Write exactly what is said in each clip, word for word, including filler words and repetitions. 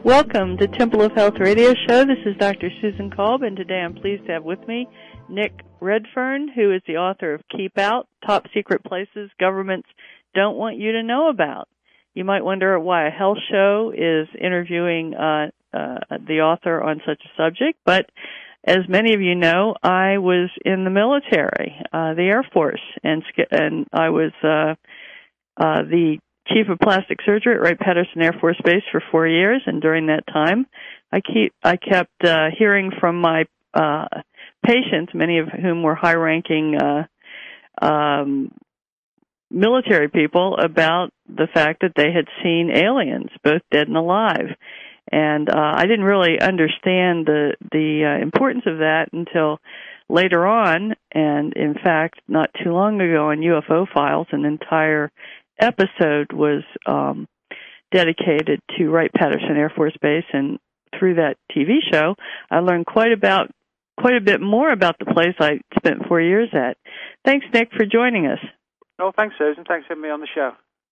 Welcome to Temple of Health Radio Show. This is Doctor Susan Kolb, and today I'm pleased to have with me Nick Redfern, who is the author of Keep Out, Top Secret Places Governments Don't Want You to Know About. You might wonder why a health show is interviewing uh, uh, the author on such a subject, but as many of you know, I was in the military, uh, the Air Force, and and I was uh, uh, the Chief of Plastic Surgery at Wright-Patterson Air Force Base for four years, and during that time, I keep I kept uh, hearing from my uh, patients, many of whom were high-ranking uh, um, military people, about the fact that they had seen aliens, both dead and alive. And uh, I didn't really understand the the uh, importance of that until later on, and in fact, not too long ago on U F O Files, an entire episode was um, dedicated to Wright-Patterson Air Force Base, and through that T V show, I learned quite about quite a bit more about the place I spent four years at. Thanks, Nick, for joining us. Oh, thanks, Susan. Thanks for having me on the show.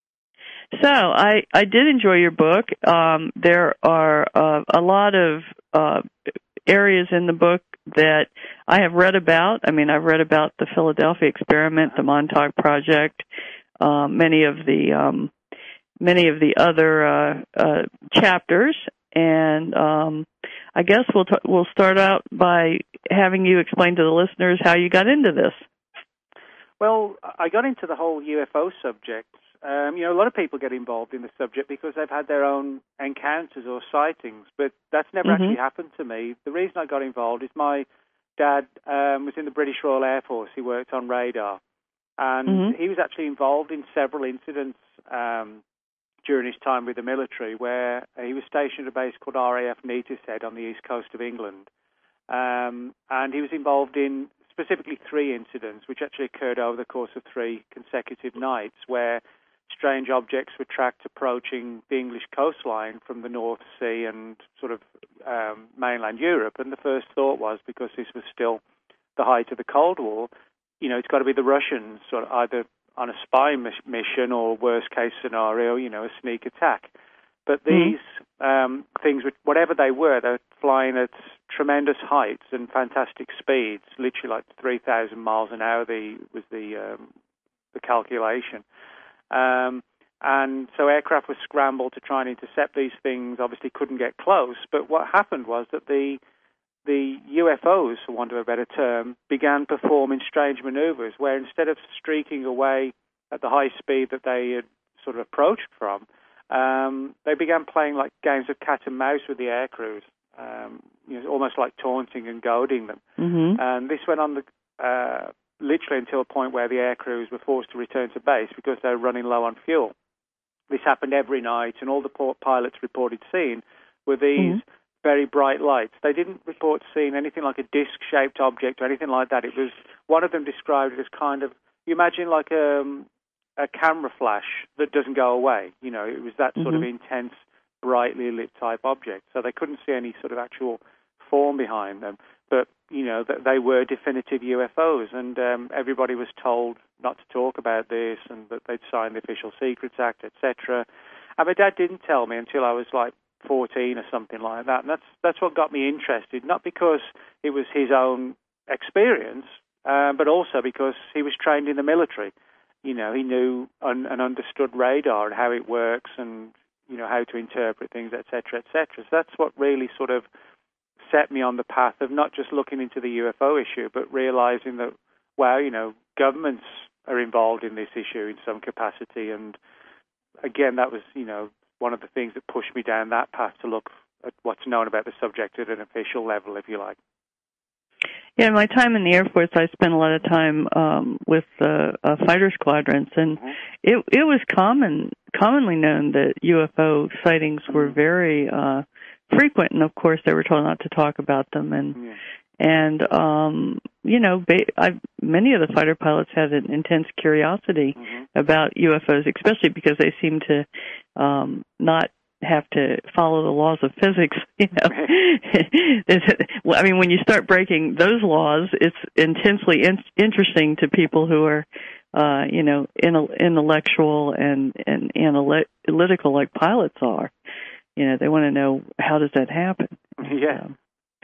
So I, I did enjoy your book. Um, there are uh, a lot of uh, areas in the book that I have read about. I mean, I've read about the Philadelphia experiment, the Montauk Project, uh, many of the um, many of the other uh, uh, chapters, and um, I guess we'll t- we'll start out by having you explain to the listeners how you got into this. Well, I got into the whole U F O subject. Um, you know, a lot of people get involved in the subject because they've had their own encounters or sightings, but that's never mm-hmm. actually happened to me. The reason I got involved is my dad um, was in the British Royal Air Force. He worked on radar, and mm-hmm. he was actually involved in several incidents um, during his time with the military, where he was stationed at a base called R A F Neatishead on the east coast of England, um, and he was involved in specifically three incidents, which actually occurred over the course of three consecutive nights, where strange objects were tracked approaching the English coastline from the North Sea and sort of um, mainland Europe. And the first thought was, because this was still the height of the Cold War, you know, it's got to be the Russians, sort of either on a spy mission or, worst case scenario, you know, a sneak attack. But these mm-hmm. um, things, whatever they were, they were flying at tremendous heights and fantastic speeds, literally like three thousand miles an hour the, was the um, the calculation. Um, and so aircraft were scrambled to try and intercept these things, obviously couldn't get close, but what happened was that the the U F Os, for want of a better term, began performing strange maneuvers, where instead of streaking away at the high speed that they had sort of approached from, um, they began playing like games of cat and mouse with the air crews, um, you know, almost like taunting and goading them. Mm-hmm. And this went on the uh, literally until a point where the air crews were forced to return to base because they were running low on fuel. This happened every night, and all the pilots reported seeing were these mm-hmm. very bright lights. They didn't report seeing anything like a disc-shaped object or anything like that. It was, one of them described it as kind of, you imagine like a, a camera flash that doesn't go away. You know, it was that mm-hmm. sort of intense, brightly lit type object. So they couldn't see any sort of actual form behind them. But, you know, that they were definitive U F Os, and um, everybody was told not to talk about this and that they'd signed the Official Secrets Act, et cetera. And my dad didn't tell me until I was like fourteen or something like that, and that's that's what got me interested, not because it was his own experience, uh, but also because he was trained in the military. You know, he knew un- and understood radar and how it works and, you know, how to interpret things, et cetera, et cetera. So that's what really sort of set me on the path of not just looking into the U F O issue, but realizing that, wow, you know, governments are involved in this issue in some capacity. And again, that was, you know, one of the things that pushed me down that path to look at what's known about the subject at an official level, if you like. Yeah, in my time in the Air Force, I spent a lot of time um, with uh, uh, fighter squadrons, and mm-hmm. it it was common, commonly known that U F O sightings mm-hmm. were very uh, frequent, and of course they were told not to talk about them. And yeah. and um, you know, ba- I, many of the fighter pilots had an intense curiosity mm-hmm. about U F Os, especially because they seemed to um, not have to follow the laws of physics. You know, I mean, when you start breaking those laws, it's intensely in- interesting to people who are, uh, you know, in- intellectual and and analytical like pilots are. you know, they want to know, how does that happen? Yeah. Um,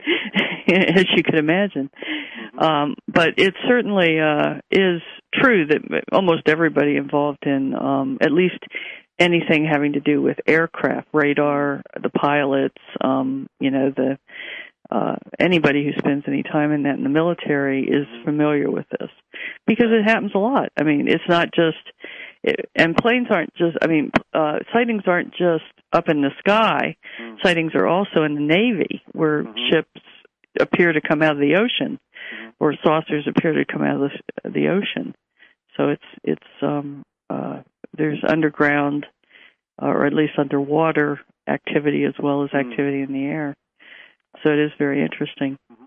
as you could imagine. Um, but it certainly uh, is true that almost everybody involved in um, at least anything having to do with aircraft, radar, the pilots, um, you know, the uh, anybody who spends any time in that in the military is familiar with this, because it happens a lot. I mean, it's not just, it, and planes aren't just, I mean, uh, sightings aren't just up in the sky. Mm-hmm. Sightings are also in the Navy, where mm-hmm. ships appear to come out of the ocean, mm-hmm. or saucers appear to come out of the, the ocean. So it's, it's, um, uh, there's underground, uh, or at least underwater activity as well as activity mm-hmm. in the air. So it is very interesting. Mm-hmm.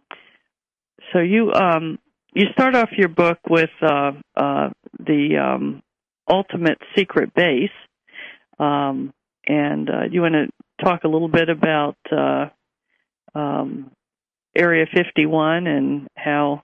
So you um, you start off your book with uh, uh, the um, ultimate secret base, um, and uh, you want to talk a little bit about uh, um, Area fifty-one and how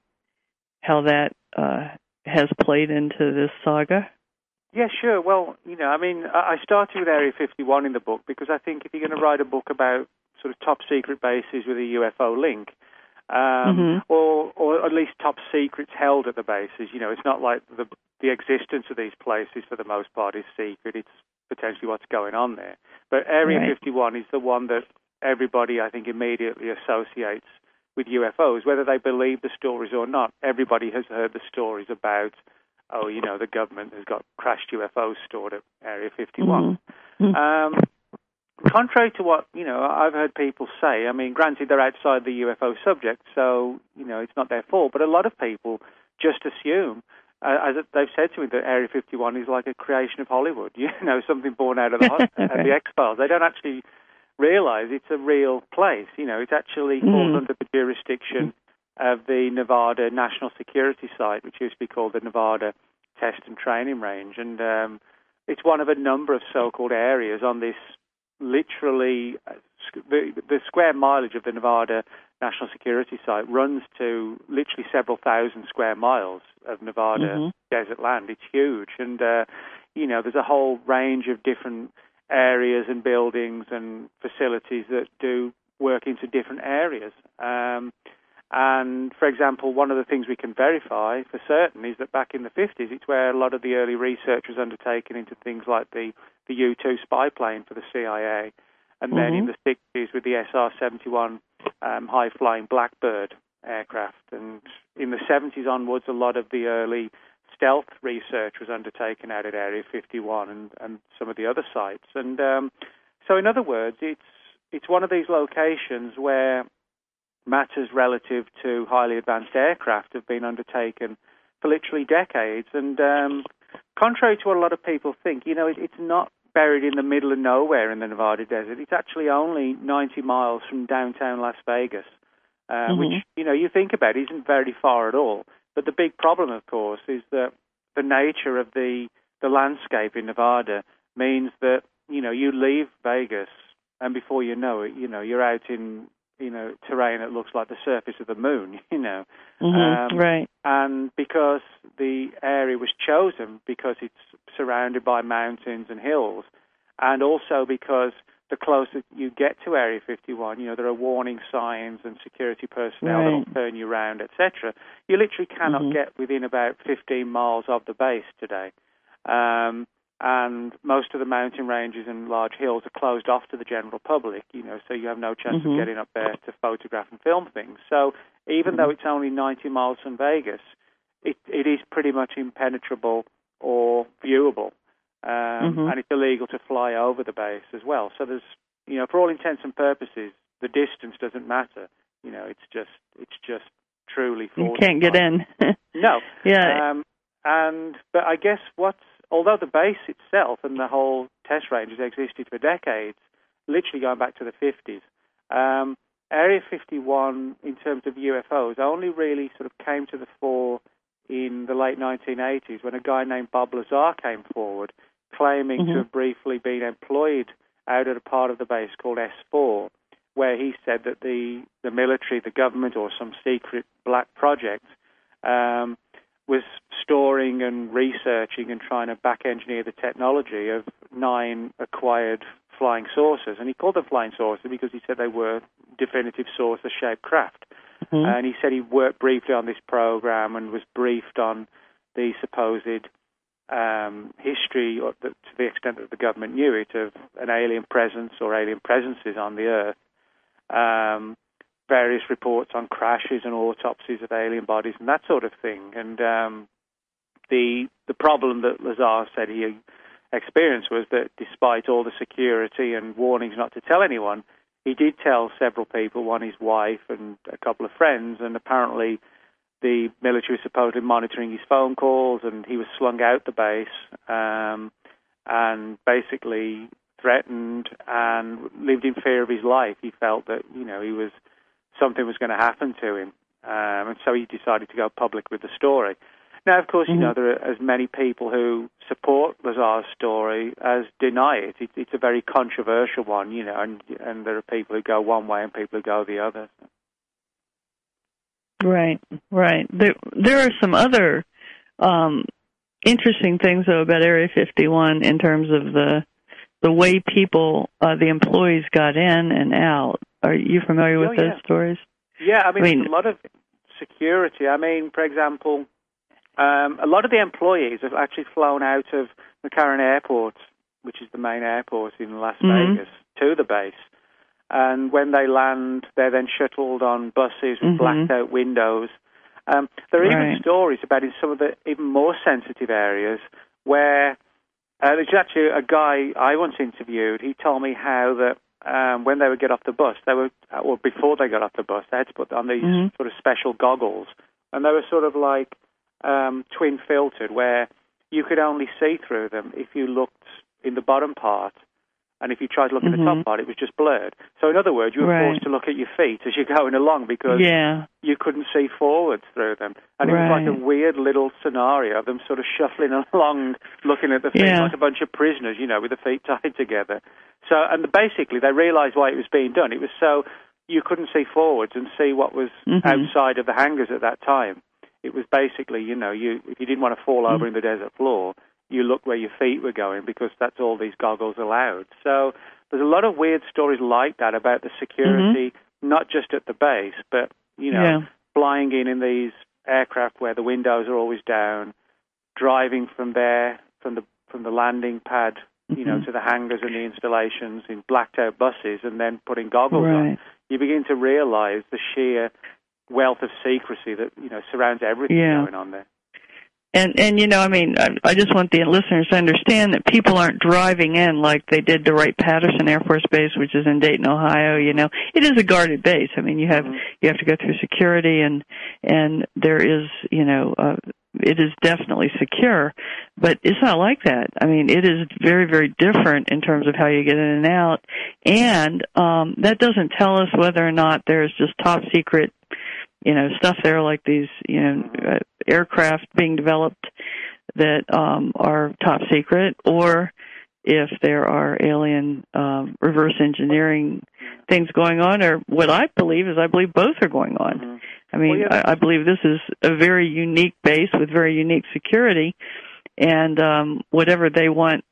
how that uh, has played into this saga? Yeah, sure. Well, you know, I mean, I started with Area fifty-one in the book because I think if you're going to write a book about sort of top secret bases with a U F O link, um, mm-hmm. or or at least top secrets held at the bases. You know, it's not like the the existence of these places for the most part is secret. It's potentially what's going on there. But Area right. fifty-one is the one that everybody, I think, immediately associates with U F Os, whether they believe the stories or not. Everybody has heard the stories about, oh, you know, the government has got crashed U F Os stored at Area fifty-one. Mm-hmm. Um, Contrary to what, you know, I've heard people say, I mean, granted, they're outside the U F O subject, so, you know, it's not their fault, but a lot of people just assume, uh, as they've said to me, that Area fifty-one is like a creation of Hollywood, you know, something born out of the, right. uh, the X-Files. They don't actually realize it's a real place, you know, it actually mm. falls under the jurisdiction mm. of the Nevada National Security Site, which used to be called the Nevada Test and Training Range, and um, it's one of a number of so-called areas on this. Literally, uh, the, the square mileage of the Nevada National Security Site runs to literally several thousand square miles of Nevada mm-hmm. desert land. It's huge. And, uh, you know, there's a whole range of different areas and buildings and facilities that do work into different areas. Um, and, for example, one of the things we can verify for certain is that back in the fifties, it's where a lot of the early research was undertaken into things like the the U two spy plane for the C I A, and mm-hmm. then in the sixties with the S R seventy-one um, high-flying Blackbird aircraft. And in the seventies onwards, a lot of the early stealth research was undertaken out at Area fifty-one and, and some of the other sites. And um, so, in other words, it's it's one of these locations where matters relative to highly advanced aircraft have been undertaken for literally decades. And um, contrary to what a lot of people think, you know, it, it's not buried in the middle of nowhere in the Nevada desert. It's actually only ninety miles from downtown Las Vegas, uh, mm-hmm. which, you know, you think about it, isn't very far at all. But the big problem, of course, is that the nature of the, the landscape in Nevada means that, you know, you leave Vegas and before you know it, you know, you're out in, you know, terrain that looks like the surface of the moon, you know. Mm-hmm, um, right. And because the area was chosen because it's surrounded by mountains and hills, and also because the closer you get to Area fifty-one, you know, there are warning signs and security personnel right. that will turn you around, et cetera. You literally cannot mm-hmm. get within about fifteen miles of the base today. Um, and most of the mountain ranges and large hills are closed off to the general public, you know, so you have no chance mm-hmm. of getting up there to photograph and film things. So even mm-hmm. though it's only ninety miles from Vegas, it, it is pretty much impenetrable or viewable, um, mm-hmm. and it's illegal to fly over the base as well. So there's, you know, for all intents and purposes, the distance doesn't matter. You know, it's just it's just truly fortified. You can't get in. No. Yeah. Um, and but I guess what's although the base itself and the whole test range has existed for decades, literally going back to the fifties, um, Area fifty-one, in terms of U F Os, only really sort of came to the fore in the late nineteen eighties when a guy named Bob Lazar came forward, claiming mm-hmm. to have briefly been employed out at a part of the base called S four, where he said that the, the military, the government, or some secret black project um, was storing and researching and trying to back-engineer the technology of nine acquired flying saucers, and he called them flying saucers because he said they were definitive saucer-shaped craft. Mm-hmm. And he said he worked briefly on this program and was briefed on the supposed um, history, or the, to the extent that the government knew it, of an alien presence or alien presences on the Earth. Um, various reports on crashes and autopsies of alien bodies and that sort of thing. And um, the the problem that Lazar said he experienced was that despite all the security and warnings not to tell anyone, he did tell several people, one his wife and a couple of friends, and apparently the military was supposedly monitoring his phone calls, and he was slung out the base um, and basically threatened and lived in fear of his life. He felt that, you know, he was something was going to happen to him, um, and so he decided to go public with the story. Now, of course, mm-hmm. you know, there are as many people who support Lazar's story as deny it. it. It's a very controversial one, you know, and, and there are people who go one way and people who go the other. Right, right. There, there are some other um, interesting things, though, about Area fifty-one in terms of the the way people, uh, the employees got in and out. Are you familiar with oh, yeah. those stories? Yeah, I mean, I mean, there's a lot of security. I mean, for example, um, a lot of the employees have actually flown out of McCarran Airport, which is the main airport in Las mm-hmm. Vegas, to the base. And when they land, they're then shuttled on buses with mm-hmm. blacked-out windows. Um, there are right. even stories about in some of the even more sensitive areas where uh, there's actually a guy I once interviewed. He told me how that um, when they would get off the bus, they were, or before they got off the bus, they had to put on these mm-hmm. sort of special goggles, and they were sort of like um, twin-filtered, where you could only see through them if you looked in the bottom part. And if you tried to look mm-hmm. at the top part, it was just blurred. So in other words, you were right. forced to look at your feet as you're going along because yeah. you couldn't see forwards through them. And it right. was like a weird little scenario of them sort of shuffling along, looking at the feet yeah. like a bunch of prisoners, you know, with the feet tied together. So, and basically they realized why it was being done. It was so you couldn't see forwards and see what was mm-hmm. outside of the hangars at that time. It was basically, you know, you if you didn't want to fall over mm-hmm. in the desert floor, you looked where your feet were going because that's all these goggles allowed. So there's a lot of weird stories like that about the security, mm-hmm. not just at the base, but, you know, yeah. flying in in these aircraft where the windows are always down, driving from there, from the from the landing pad, mm-hmm. you know, to the hangars and the installations in blacked-out buses and then putting goggles right. on. You begin to realize the sheer wealth of secrecy that, you know, surrounds everything yeah. going on there. And, and you know, I mean, I, I just want the listeners to understand that people aren't driving in like they did to Wright-Patterson Air Force Base, which is in Dayton, Ohio, you know. It is a guarded base. I mean, you have mm-hmm. you have to go through security, and and there is, you know, uh, it is definitely secure, but it's not like that. I mean, it is very, very different in terms of how you get in and out, and um, that doesn't tell us whether or not there's just top-secret you know, stuff there like these, you know, uh, aircraft being developed that um, are top secret, or if there are alien um, reverse engineering things going on, or what I believe is I believe both are going on. Mm-hmm. I mean, well, yeah, I, I believe this is a very unique base with very unique security, and um, whatever they want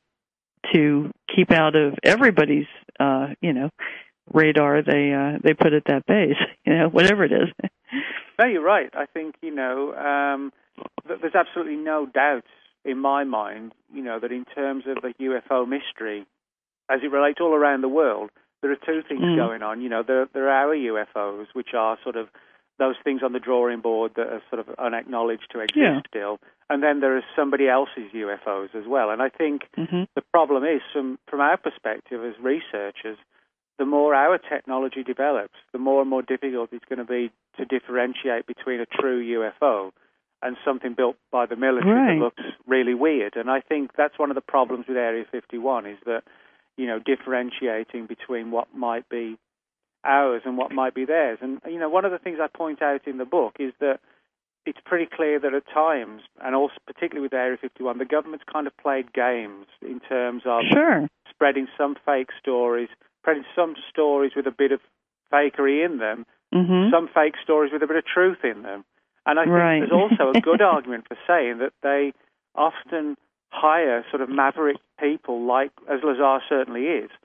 to keep out of everybody's, uh, you know, radar, they uh, they put at that base, you know, whatever it is. No, you're right. I think, you know, um, th- there's absolutely no doubt in my mind, you know, that in terms of the U F O mystery, as it relates all around the world, there are two things mm. going on. You know, there, there are our U F Os, which are sort of those things on the drawing board that are sort of unacknowledged to exist yeah. still, and then there is somebody else's U F Os as well. And I think mm-hmm. the problem is, from, from our perspective as researchers, the more our technology develops, the more and more difficult it's going to be to differentiate between a true U F O and something built by the military right. that looks really weird. And I think that's one of the problems with Area fifty-one is that, you know, differentiating between what might be ours and what might be theirs. And, you know, one of the things I point out in the book is that it's pretty clear that at times, and also particularly with Area fifty-one, the government's kind of played games in terms of sure. spreading some fake stories, spreading some stories with a bit of fakery in them, mm-hmm. some fake stories with a bit of truth in them. And I think right. there's also a good argument for saying that they often hire sort of maverick people, like, as Lazar certainly is,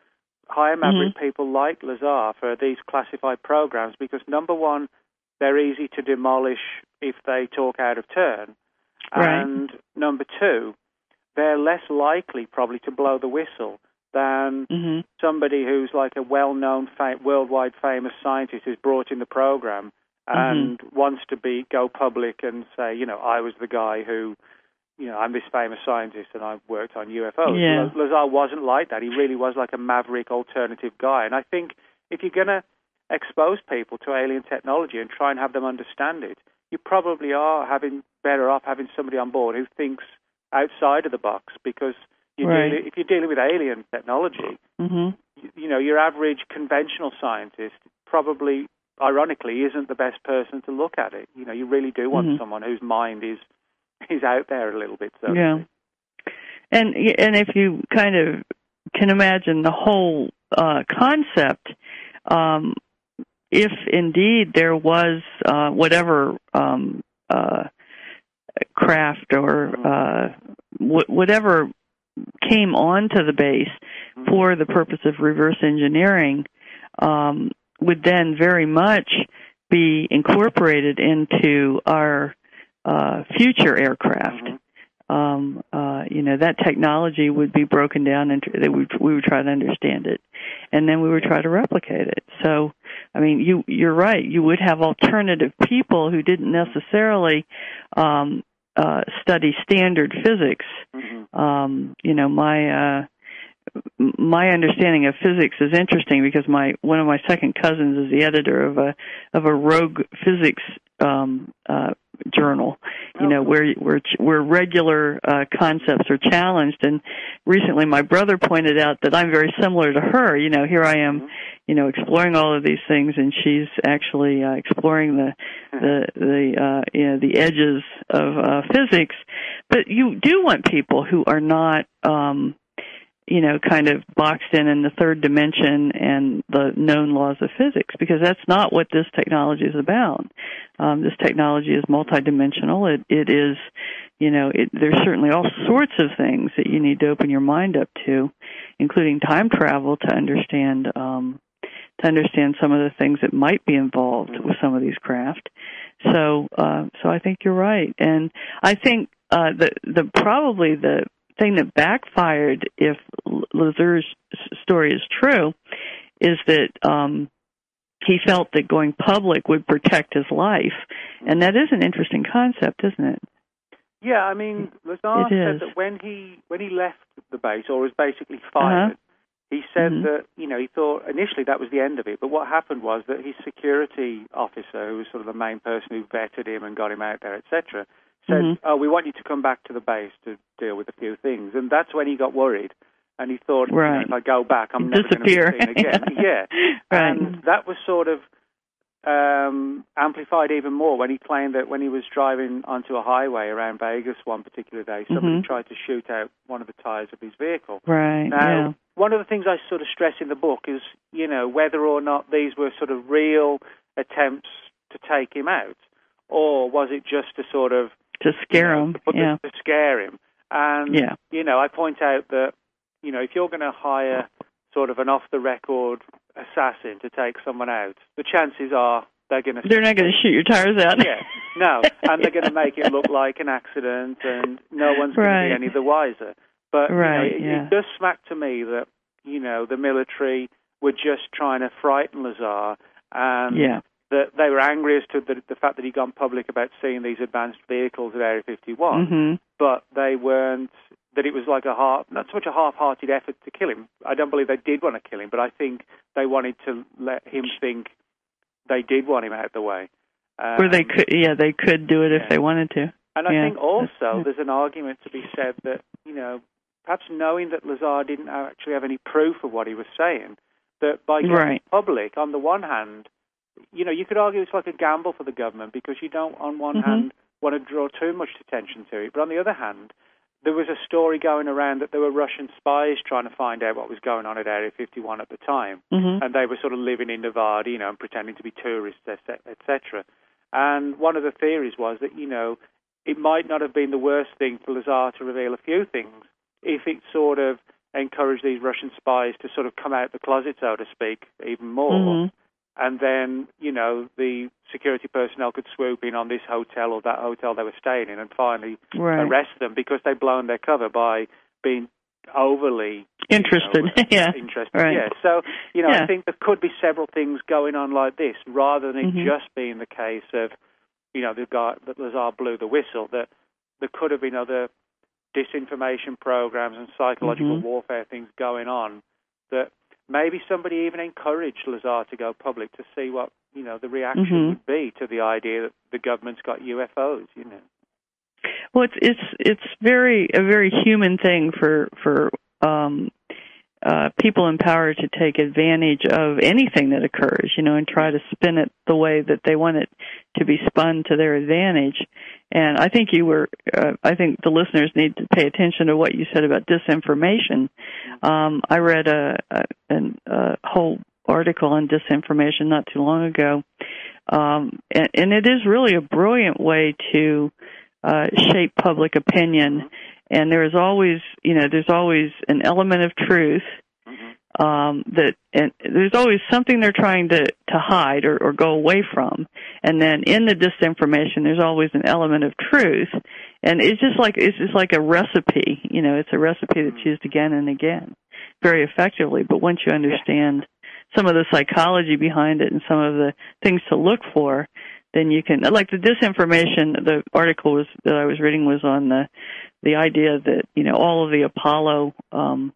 hire maverick mm-hmm. people like Lazar for these classified programs because, number one, they're easy to demolish if they talk out of turn. Right. And number two, they're less likely probably to blow the whistle than mm-hmm. somebody who's like a well-known, fa- worldwide famous scientist who's brought in the program and mm-hmm. wants to be go public and say, you know, I was the guy who, you know, I'm this famous scientist and I've worked on U F Os. Yeah. Lazar wasn't like that. He really was like a maverick alternative guy. And I think if you're going to expose people to alien technology and try and have them understand it, you probably are having better off having somebody on board who thinks outside of the box because you're right. dealing, if you're dealing with alien technology, mm-hmm. you, you know, your average conventional scientist probably, ironically, isn't the best person to look at it. You know, you really do want mm-hmm. someone whose mind is is out there a little bit. So yeah. And and if you kind of can imagine the whole uh, concept, um, if indeed there was uh, whatever um, uh, craft or uh, w- whatever came onto the base mm-hmm. for the purpose of reverse engineering, um, would then very much be incorporated into our uh, future aircraft. Mm-hmm. Um, uh, you know, that technology would be broken down into, that we, we would try to understand it, and then we would try to replicate it. So, I mean, you, you're right. You would have alternative people who didn't necessarily um, uh, study standard physics. Mm-hmm. Um, you know, my uh, my understanding of physics is interesting because my one of my second cousins is the editor of a of a rogue physics um, uh, journal, you know, where where where regular uh, concepts are challenged. And recently, my brother pointed out that I'm very similar to her. You know, here I am, you know, exploring all of these things, and she's actually uh, exploring the the the uh, you know the edges of uh, physics. But you do want people who are not um, you know, kind of boxed in in the third dimension and the known laws of physics, because that's not what this technology is about. Um, this technology is multidimensional. It, it is, you know, it, there's certainly all sorts of things that you need to open your mind up to, including time travel to understand, um, to understand some of the things that might be involved with some of these craft. So, uh, so I think you're right. And I think, uh, the, the, probably the, thing that backfired, if Lazar's story is true, is that um, he felt that going public would protect his life. And that is an interesting concept, isn't it? Yeah, I mean, Lazar said that when he when he left the base, or was basically fired, uh-huh. he said mm-hmm. that, you know, he thought initially that was the end of it, but what happened was that his security officer, who was sort of the main person who vetted him and got him out there, et cetera, said, mm-hmm. oh, we want you to come back to the base to deal with a few things. And that's when he got worried. And he thought, right. you know, if I go back, I'm never going to disappear. be seen again. yeah. Right. And that was sort of um, amplified even more when he claimed that when he was driving onto a highway around Vegas one particular day, somebody mm-hmm. tried to shoot out one of the tires of his vehicle. Right, now, yeah. one of the things I sort of stress in the book is, you know, whether or not these were sort of real attempts to take him out, or was it just to sort of to scare you know, him, yeah. To scare him. And, yeah. you know, I point out that, you know, if you're going to hire sort of an off-the-record assassin to take someone out, the chances are they're going to... They're not going to shoot your tires out. Yeah, no. And they're going to make it look like an accident, and no one's going right. to be any the wiser. But, right, you know, it, yeah. it does smack to me that, you know, the military were just trying to frighten Lazar, and... Yeah. that they were angry as to the, the fact that he'd gone public about seeing these advanced vehicles at Area fifty-one, mm-hmm. but they weren't, that it was like a half, not so much a half-hearted effort to kill him. I don't believe they did want to kill him, but I think they wanted to let him think they did want him out of the way. Um, or they could, yeah, they could do it yeah. if they wanted to. And I yeah. think also there's an argument to be said that, you know, perhaps knowing that Lazar didn't actually have any proof of what he was saying, that by going right. public, on the one hand, you know, you could argue it's like a gamble for the government because you don't, on one mm-hmm. hand, want to draw too much attention to it. But on the other hand, there was a story going around that there were Russian spies trying to find out what was going on at Area fifty-one at the time. Mm-hmm. And they were sort of living in Nevada, you know, and pretending to be tourists, et cetera. And one of the theories was that, you know, it might not have been the worst thing for Lazar to reveal a few things if it sort of encourage these Russian spies to sort of come out the closet, so to speak, even more. Mm-hmm. And then, you know, the security personnel could swoop in on this hotel or that hotel they were staying in and finally right. arrest them because they'd blown their cover by being overly interested. You know, yeah. Interested. Right. Yeah. So, you know, yeah. I think there could be several things going on like this rather than mm-hmm. it just being the case of, you know, the guy that Lazar blew the whistle, that there could have been other disinformation programs and psychological mm-hmm. warfare things going on that maybe somebody even encouraged Lazar to go public to see what, you know, the reaction mm-hmm. would be to the idea that the government's got U F Os, you know. Well, it's it's it's very a very human thing for for um, uh, people in power to take advantage of anything that occurs, you know, and try to spin it the way that they want it to be spun to their advantage. And I think you were, uh, I think the listeners need to pay attention to what you said about disinformation. Um, I read a, a, a whole article on disinformation not too long ago, um, and, and it is really a brilliant way to uh, shape public opinion. And there is always, you know, there's always an element of truth. Um, that and there's always something they're trying to, to hide or, or go away from, and then in the disinformation, there's always an element of truth, and it's just like it's just like a recipe, you know, it's a recipe that's used again and again, very effectively. But once you understand some of the psychology behind it and some of the things to look for, then you can, like the disinformation. The article was that I was reading was on the the idea that, you know, all of the Apollo um,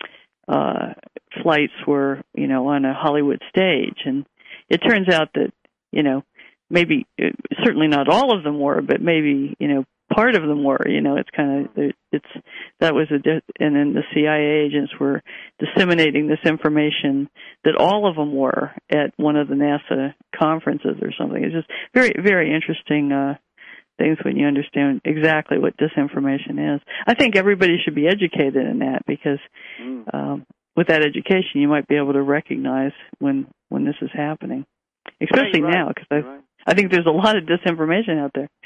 uh, flights were, you know, on a Hollywood stage, and it turns out that, you know, maybe certainly not all of them were, but maybe, you know, part of them were. You know, it's kind of it's that was a and then the C I A agents were disseminating this information that all of them were at one of the NASA conferences or something. It's just very very interesting uh, things when you understand exactly what disinformation is. I think everybody should be educated in that because. Mm. Um, With that education, you might be able to recognize when, when this is happening, especially yeah, now, because I right. I think there's a lot of disinformation out there.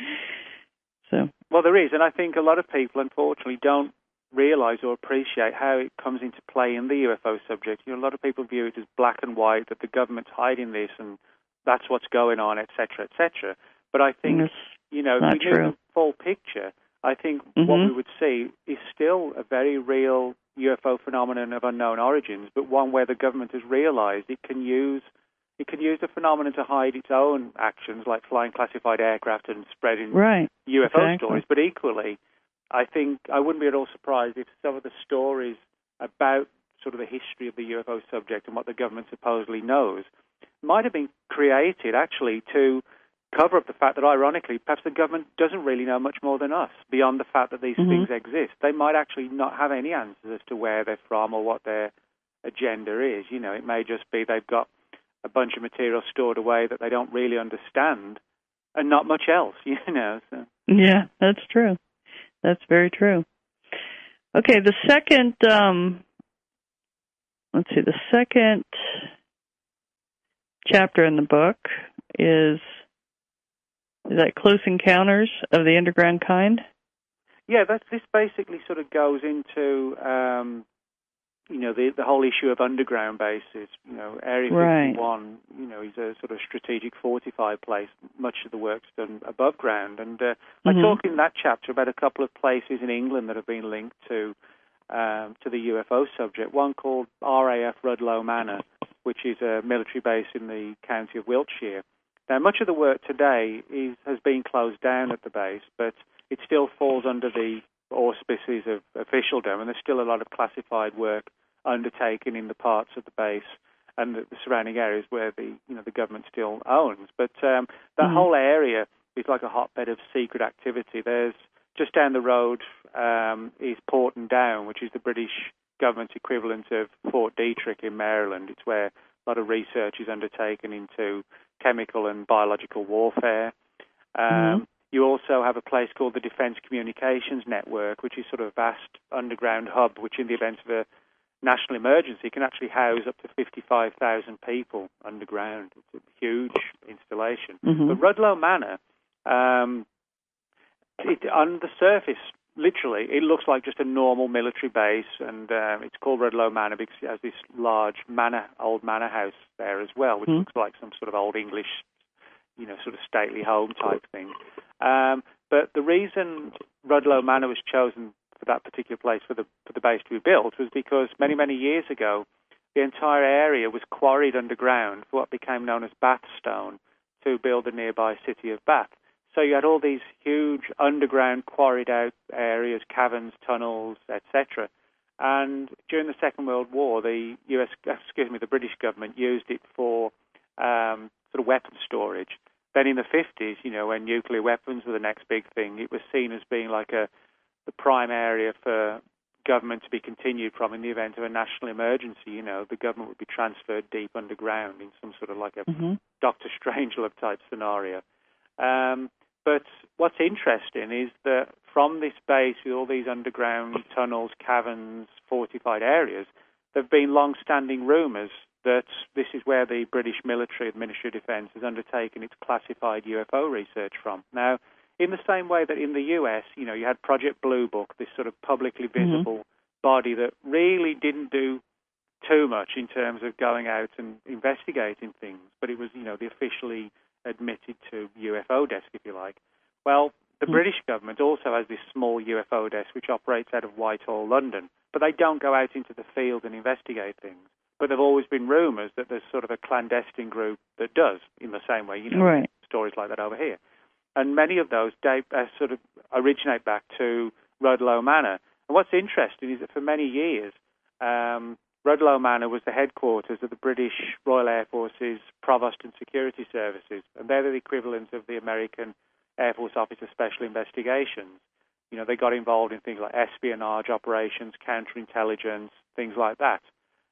So well, there is, and I think a lot of people, unfortunately, don't realize or appreciate how it comes into play in the U F O subject. You know, a lot of people view it as black and white, that the government's hiding this, and that's what's going on, et cetera, et cetera. But I think, it's you know, if we knew the full picture, I think mm-hmm. what we would see is still a very real U F O phenomenon of unknown origins, but one where the government has realized it can use it can use the phenomenon to hide its own actions, like flying classified aircraft and spreading right. U F O exactly. stories. But equally, I think I wouldn't be at all surprised if some of the stories about sort of the history of the U F O subject and what the government supposedly knows might have been created actually to cover up the fact that, ironically, perhaps the government doesn't really know much more than us, beyond the fact that these mm-hmm. things exist. They might actually not have any answers as to where they're from or what their agenda is. You know, it may just be they've got a bunch of material stored away that they don't really understand and not much else, you know. So. Yeah, that's true. That's very true. Okay, the second, um, let's see, the second chapter in the book is... Is that Close Encounters of the Underground Kind? Yeah, that's, this basically sort of goes into, um, you know, the the whole issue of underground bases. You know, Area fifty-one, right. you know, is a sort of strategic fortified place. Much of the work's done above ground. And uh, mm-hmm. I talk in that chapter about a couple of places in England that have been linked to um, to the U F O subject. One called R A F Rudloe Manor, which is a military base in the county of Wiltshire. Now, much of the work today is, has been closed down at the base, but it still falls under the auspices of officialdom, and there's still a lot of classified work undertaken in the parts of the base and the, the surrounding areas where the you know the government still owns. But um, that mm-hmm. whole area is like a hotbed of secret activity. There's just down the road um, is Porton Down, which is the British government's equivalent of Fort Detrick in Maryland. It's where a lot of research is undertaken into chemical and biological warfare. Um, mm-hmm. You also have a place called the Defence Communications Network, which is sort of a vast underground hub, which in the event of a national emergency can actually house up to fifty-five thousand people underground. It's a huge installation. Mm-hmm. But Rudloe Manor, um, it, on the surface, literally, it looks like just a normal military base, and um, it's called Rudloe Manor because it has this large manor, old manor house there as well, which mm. looks like some sort of old English, you know, sort of stately home type thing. Um, but the reason Rudloe Manor was chosen for that particular place for the for the base to be built was because many, many years ago, the entire area was quarried underground for what became known as Bath Stone to build the nearby city of Bath. So you had all these huge underground quarried out areas, caverns, tunnels, et cetera. And during the Second World War, the U S, excuse me, the British government used it for um, sort of weapon storage. Then in the fifties, you know, when nuclear weapons were the next big thing, it was seen as being like a the prime area for government to be continued from in the event of a national emergency. You know, the government would be transferred deep underground in some sort of like a mm-hmm. Doctor Strangelove type scenario. Um, but what's interesting is that from this base with all these underground tunnels, caverns, fortified areas, there have been long-standing rumours that this is where the British military, the Ministry of Defence, has undertaken its classified U F O research from. Now, in the same way that in the U S, you know, you had Project Blue Book, this sort of publicly visible mm-hmm. body that really didn't do too much in terms of going out and investigating things, but it was, you know, the officially admitted to U F O desk, if you like. Well, the mm-hmm. British government also has this small U F O desk which operates out of Whitehall, London, but they don't go out into the field and investigate things. But there have always been rumours that there's sort of a clandestine group that does, in the same way, you know, right. stories like that over here. And many of those date, uh, sort of originate back to Rudloe Manor. And what's interesting is that for many years, um, Rudloe Manor was the headquarters of the British Royal Air Force's Provost and Security Services, and they're the equivalent of the American Air Force Office of Special Investigations. You know, they got involved in things like espionage operations, counterintelligence, things like that.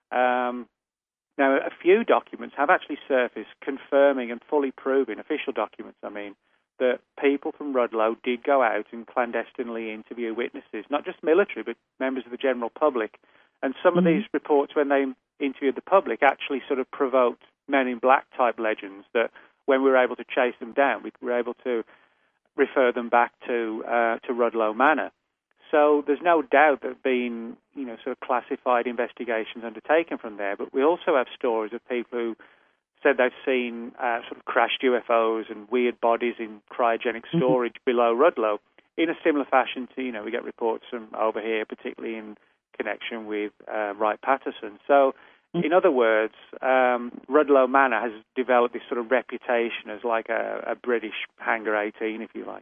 Um, now, a few documents have actually surfaced confirming and fully proving, official documents, I mean, that people from Rudloe did go out and clandestinely interview witnesses, not just military, but members of the general public. And some mm-hmm. of these reports, when they interviewed the public, actually sort of provoked Men in Black type legends that when we were able to chase them down, we were able to refer them back to uh, to Rudloe Manor. So there's no doubt there have been, you know, sort of classified investigations undertaken from there. But we also have stories of people who said they've seen uh, sort of crashed U F Os and weird bodies in cryogenic storage mm-hmm. below Rudloe. In a similar fashion to, you know, we get reports from over here, particularly in connection with uh, Wright-Patterson. So, mm-hmm. in other words, um, Rudloe Manor has developed this sort of reputation as like a, a British Hangar eighteen, if you like.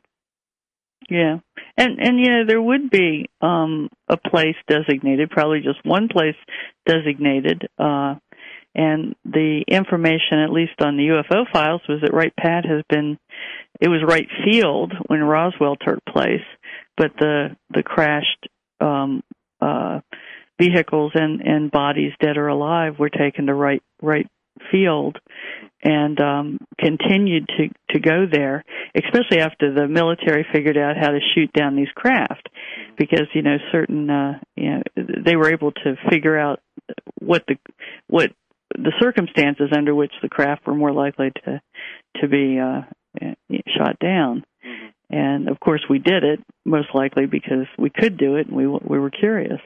Yeah, and and you know there would be um, a place designated, probably just one place designated, uh, and the information, at least on the U F O files, was that Wright Pat has been, it was Wright Field when Roswell took place, but the the crashed um, uh, vehicles and, and bodies, dead or alive, were taken to Wright Wright Field and um, continued to, to go there, especially after the military figured out how to shoot down these craft, because you know certain uh, you know they were able to figure out what the what the circumstances under which the craft were more likely to to be uh, shot down. Mm-hmm. And of course, we did it most likely because we could do it, and we we were curious.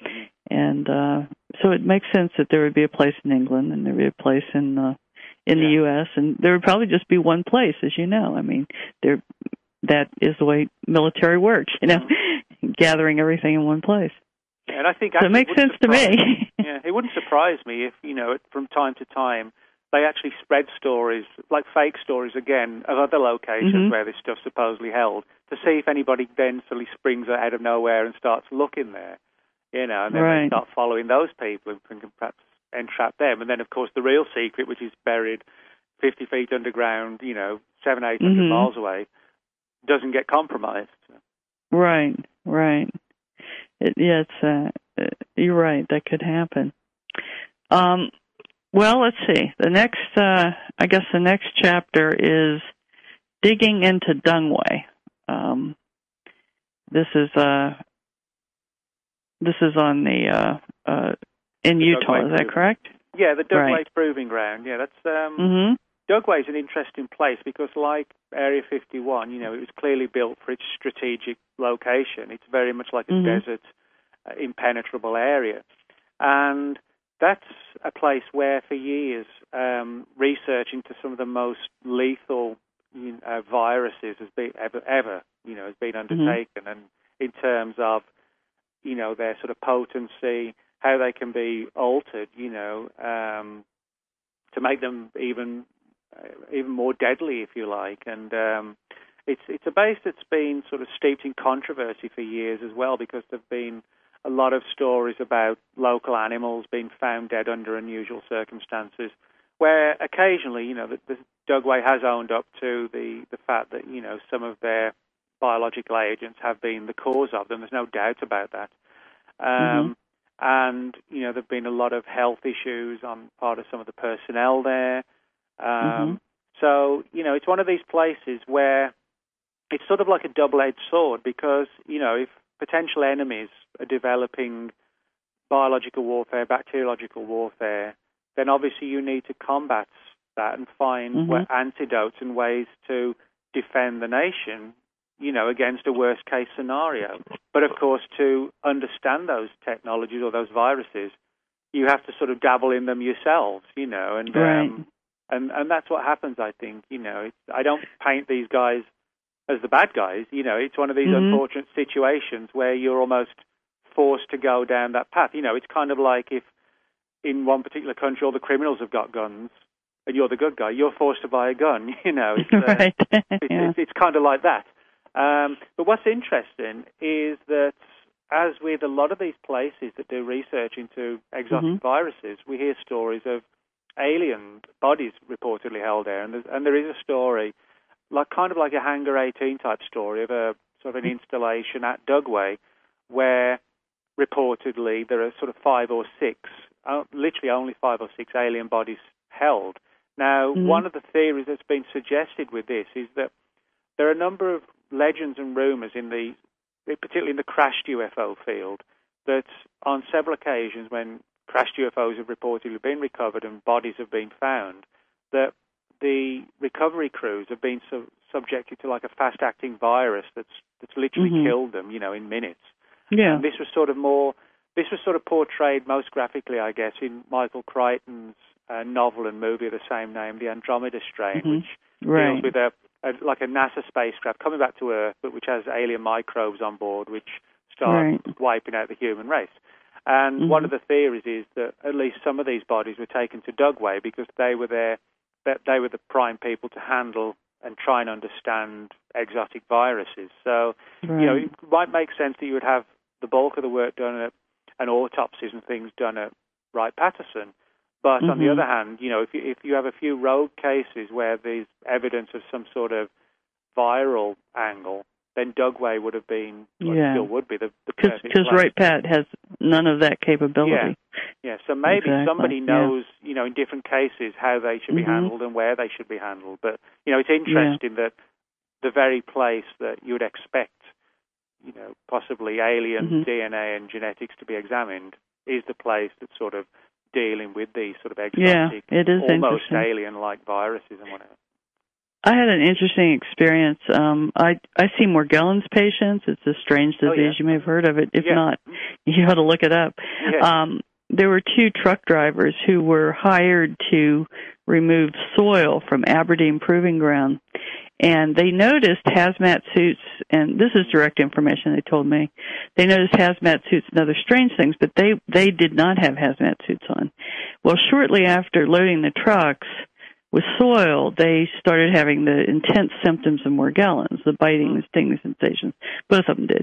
And uh, so it makes sense that there would be a place in England and there would be a place in uh, in yeah. the U S, and there would probably just be one place, as you know. I mean, there that is the way military works, you know, mm-hmm. gathering everything in one place. Yeah, and I think so it makes sense to me. Yeah, it wouldn't surprise me if, you know, from time to time they actually spread stories, like fake stories again, of other locations mm-hmm. where this stuff's supposedly held, to see if anybody then suddenly springs out of nowhere and starts looking there. You know, and then right. they start following those people and can perhaps entrap them. And then, of course, the real secret, which is buried fifty feet underground, you know, seven, eight hundred mm-hmm. miles away, doesn't get compromised. Right, right. It, yeah, it's, uh, you're right. That could happen. Um, well, let's see. The next, uh, I guess, the next chapter is digging into Dungway. Um, this is uh. This is on the uh, uh, in the Utah, is that correct? Yeah, the Dungway right. Proving Ground. Yeah, that's um, mm-hmm. Dugway is an interesting place because, like Area fifty-one, you know, it was clearly built for its strategic location. It's very much like a mm-hmm. desert, uh, impenetrable area. And that's a place where, for years, um, research into some of the most lethal you know, uh, viruses has been ever, ever, you know, has been undertaken. Mm-hmm. And in terms of, you know, their sort of potency, how they can be altered, you know, um, to make them even uh, even more deadly, if you like. And um, it's it's a base that's been sort of steeped in controversy for years as well, because there've been a lot of stories about local animals being found dead under unusual circumstances, where occasionally, you know, the, the Dugway has owned up to the, the fact that, you know, some of their biological agents have been the cause of them. There's no doubt about that. Um, mm-hmm. And, you know, there have been a lot of health issues on part of some of the personnel there. Um, mm-hmm. So, you know, it's one of these places where it's sort of like a double-edged sword, because, you know, if potential enemies are developing biological warfare, bacteriological warfare, then obviously you need to combat that and find mm-hmm. antidotes and ways to defend the nation, you know, against a worst-case scenario. But, of course, to understand those technologies or those viruses, you have to sort of dabble in them yourselves, you know, and right. um, and, and that's what happens, I think. You know, it's, I don't paint these guys as the bad guys. You know, it's one of these mm-hmm. unfortunate situations where you're almost forced to go down that path. You know, it's kind of like if in one particular country all the criminals have got guns and you're the good guy, you're forced to buy a gun. You know, it's, uh, right. it's, yeah. it's, it's kind of like that. Um, but what's interesting is that, as with a lot of these places that do research into exotic mm-hmm. viruses, we hear stories of alien bodies reportedly held there. And, and there is a story, like kind of like a Hangar eighteen type story of a sort of an installation at Dugway where reportedly there are sort of five or six, uh, literally only five or six alien bodies held. Now, mm-hmm. one of the theories that's been suggested with this is that there are a number of legends and rumors in the, particularly in the crashed U F O field, that on several occasions when crashed U F Os have reportedly been recovered and bodies have been found, that the recovery crews have been su- subjected to like a fast-acting virus that's that's literally mm-hmm. killed them, you know, in minutes. Yeah. And this was sort of more, this was sort of portrayed most graphically, I guess, in Michael Crichton's uh, novel and movie of the same name, The Andromeda Strain, mm-hmm. which right. deals with a A, like a NASA spacecraft coming back to Earth, but which has alien microbes on board, which start right. wiping out the human race. And mm-hmm. one of the theories is that at least some of these bodies were taken to Dugway because they were there, that they were the prime people to handle and try and understand exotic viruses. So, right. you know, it might make sense that you would have the bulk of the work done at, and autopsies and things done at Wright-Patterson. But mm-hmm. on the other hand, you know, if you, if you have a few rogue cases where there's evidence of some sort of viral angle, then Dugway would have been, or yeah. still would be, the, the Cause, perfect Because place. Wright-Pat has none of that capability. Yeah, yeah. So maybe exactly. somebody knows, yeah. you know, in different cases how they should be mm-hmm. handled and where they should be handled. But, you know, it's interesting yeah. that the very place that you would expect, you know, possibly alien mm-hmm. D N A and genetics to be examined is the place that's sort of dealing with these sort of exotic, yeah, it is almost alien-like viruses and whatever. I had an interesting experience. Um, I I see Morgellons patients. It's a strange disease. Oh, yeah. You may have heard of it. If yeah. not, you ought to look it up. Yeah. Um, there were two truck drivers who were hired to remove soil from Aberdeen Proving Ground. And they noticed hazmat suits, and this is direct information they told me. They noticed hazmat suits and other strange things, but they, they did not have hazmat suits on. Well, shortly after loading the trucks with soil, they started having the intense symptoms of Morgellons, the biting and stinging sensations. Both of them did.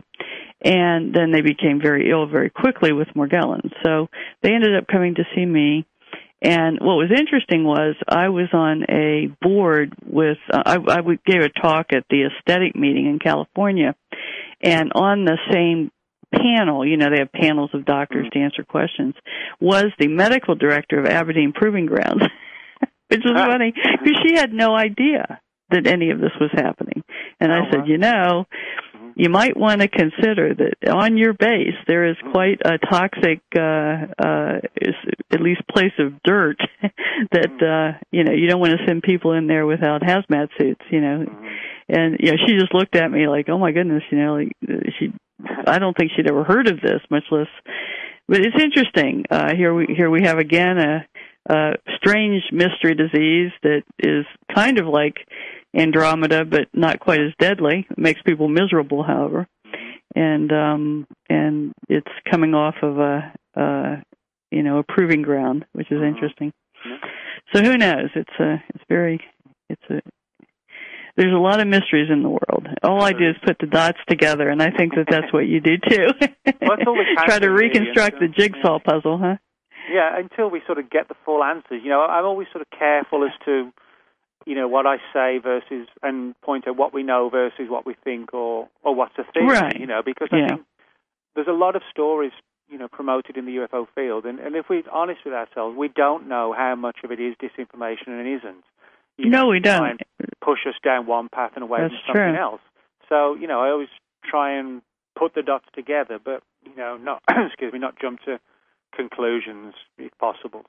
And then they became very ill very quickly with Morgellons. So they ended up coming to see me. And what was interesting was I was on a board with, uh, I, I gave a talk at the aesthetic meeting in California, and on the same panel, you know, they have panels of doctors to answer questions, was the medical director of Aberdeen Proving Grounds, which was funny, because she had no idea that any of this was happening. And I oh, said, wow. you know, you might want to consider that on your base there is quite a toxic, uh, uh, at least place of dirt that, uh, you know, you don't want to send people in there without hazmat suits, you know. And, you know, she just looked at me like, oh my goodness, you know, like she, I don't think she'd ever heard of this, much less, but it's interesting. Uh, here we, here we have again a, a strange mystery disease that is kind of like Andromeda, but not quite as deadly. It makes people miserable, however, and um, and it's coming off of a, a you know a proving ground, which is interesting. So who knows? It's a it's very it's a there's a lot of mysteries in the world. All I do is put the dots together, and I think that that's what you do too. Well, try to reconstruct the jigsaw yeah. puzzle, huh? Yeah, until we sort of get the full answers. You know, I'm always sort of careful as to, you know, what I say versus, and point out what we know versus what we think, or, or what's a theory, right. you know, because yeah. I think there's a lot of stories, you know, promoted in the U F O field, and, and if we're honest with ourselves, we don't know how much of it is disinformation and isn't. You no, know, we don't. And push us down one path and away That's from something true. else. So, you know, I always try and put the dots together, but, you know, not, excuse me, not jump to conclusions if possible.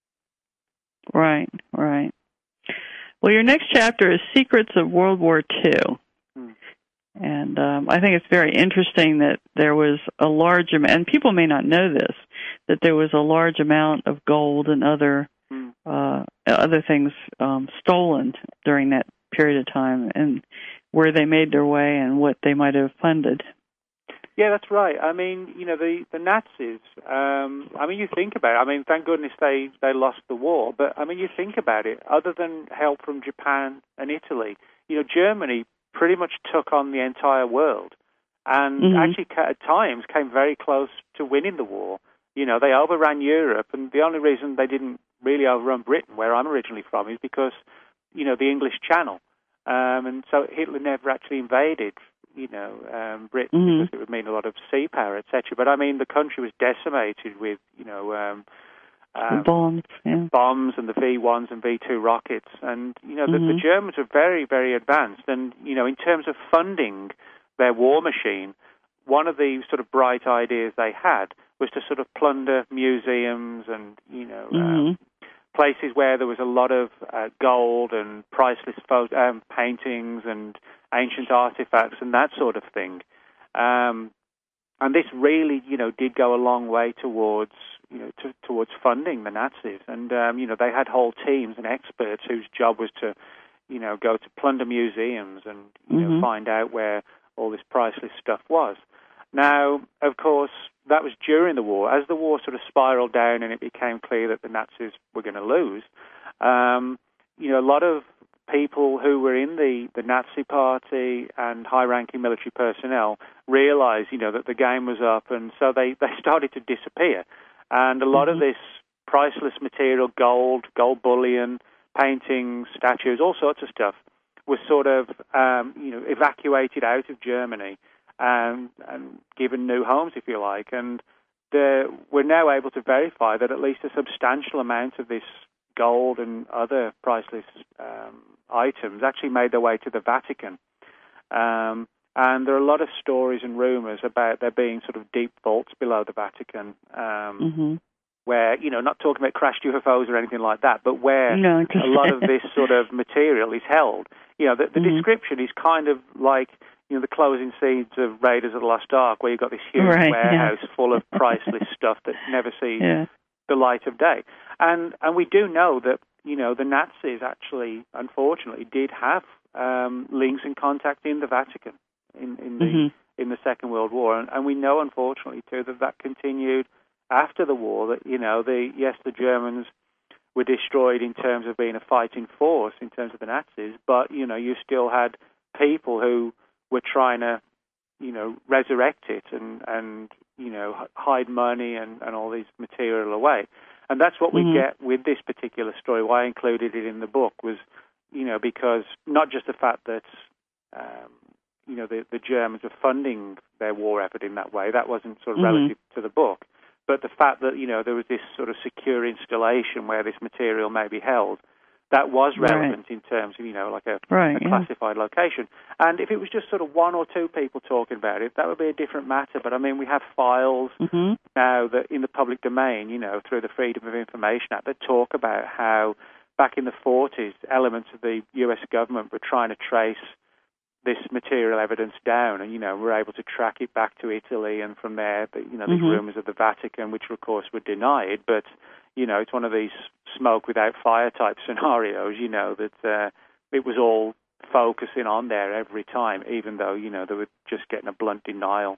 Right, right. Well, your next chapter is Secrets of World War Two. Hmm. And um, I think it's very interesting that there was a large amount, and people may not know this, that there was a large amount of gold and other hmm. uh, other things um, stolen during that period of time, and where they made their way and what they might have funded. Yeah, that's right. I mean, you know, the, the Nazis, um, I mean, you think about it. I mean, thank goodness they, they lost the war. But, I mean, you think about it. Other than help from Japan and Italy, you know, Germany pretty much took on the entire world. And mm-hmm. actually, at times, came very close to winning the war. You know, they overran Europe. And the only reason they didn't really overrun Britain, where I'm originally from, is because, you know, the English Channel. Um, and so Hitler never actually invaded you know, um, Britain, mm-hmm. because it would mean a lot of sea power, et cetera. But, I mean, the country was decimated with, you know, um, um, bombs, yeah. bombs and the V ones and V two rockets. And, you know, mm-hmm. the, the Germans were very, very advanced. And, you know, in terms of funding their war machine, one of the sort of bright ideas they had was to sort of plunder museums and, you know, mm-hmm. um, places where there was a lot of uh, gold and priceless photo, um, paintings and ancient artifacts and that sort of thing. Um, and this really, you know, did go a long way towards, you know, to, towards funding the Nazis. And, um, you know, they had whole teams and experts whose job was to, you know, go to plunder museums and, you mm-hmm. know, find out where all this priceless stuff was. Now, of course, that was during the war. As the war sort of spiraled down and it became clear that the Nazis were going to lose, um, you know, a lot of people who were in the, the Nazi party and high-ranking military personnel realized, you know, that the game was up, and so they, they started to disappear. And a lot mm-hmm. of this priceless material, gold, gold bullion, paintings, statues, all sorts of stuff, was sort of, um, you know, evacuated out of Germany and, and given new homes, if you like. And the, we're now able to verify that at least a substantial amount of this gold and other priceless um, items actually made their way to the Vatican. Um, and there are a lot of stories and rumors about there being sort of deep vaults below the Vatican um, mm-hmm. where, you know, not talking about crashed U F Os or anything like that, but where no, a lot of this sort of material is held. You know, the, the mm-hmm. description is kind of like, you know, the closing scenes of Raiders of the Lost Ark, where you've got this huge right, warehouse yeah. full of priceless stuff that never sees yeah. the light of day. And and we do know that, you know, the Nazis actually, unfortunately, did have um, links and contact in the Vatican in, in the mm-hmm. in the Second World War. And, and we know, unfortunately, too, that that continued after the war. That, you know, the yes, the Germans were destroyed in terms of being a fighting force, in terms of the Nazis, but, you know, you still had people who were trying to, you know, resurrect it and, and you know, hide money and, and all these material away. And that's what we mm-hmm. get with this particular story. Why I included it in the book was, you know, because not just the fact that, um, you know, the, the Germans were funding their war effort in that way, that wasn't sort of mm-hmm. relative to the book, but the fact that, you know, there was this sort of secure installation where this material may be held that was relevant right. in terms of, you know, like a, right, a classified yeah. location. And if it was just sort of one or two people talking about it, that would be a different matter. But, I mean, we have files mm-hmm. now that in the public domain, you know, through the Freedom of Information Act, that talk about how back in the forties, elements of the U S government were trying to trace this material evidence down, and, you know, we're able to track it back to Italy, and from there, you know, these mm-hmm. rumors of the Vatican, which, of course, were denied. But, you know, it's one of these smoke without fire type scenarios, you know, that uh, it was all focusing on there every time, even though, you know, they were just getting a blunt denial.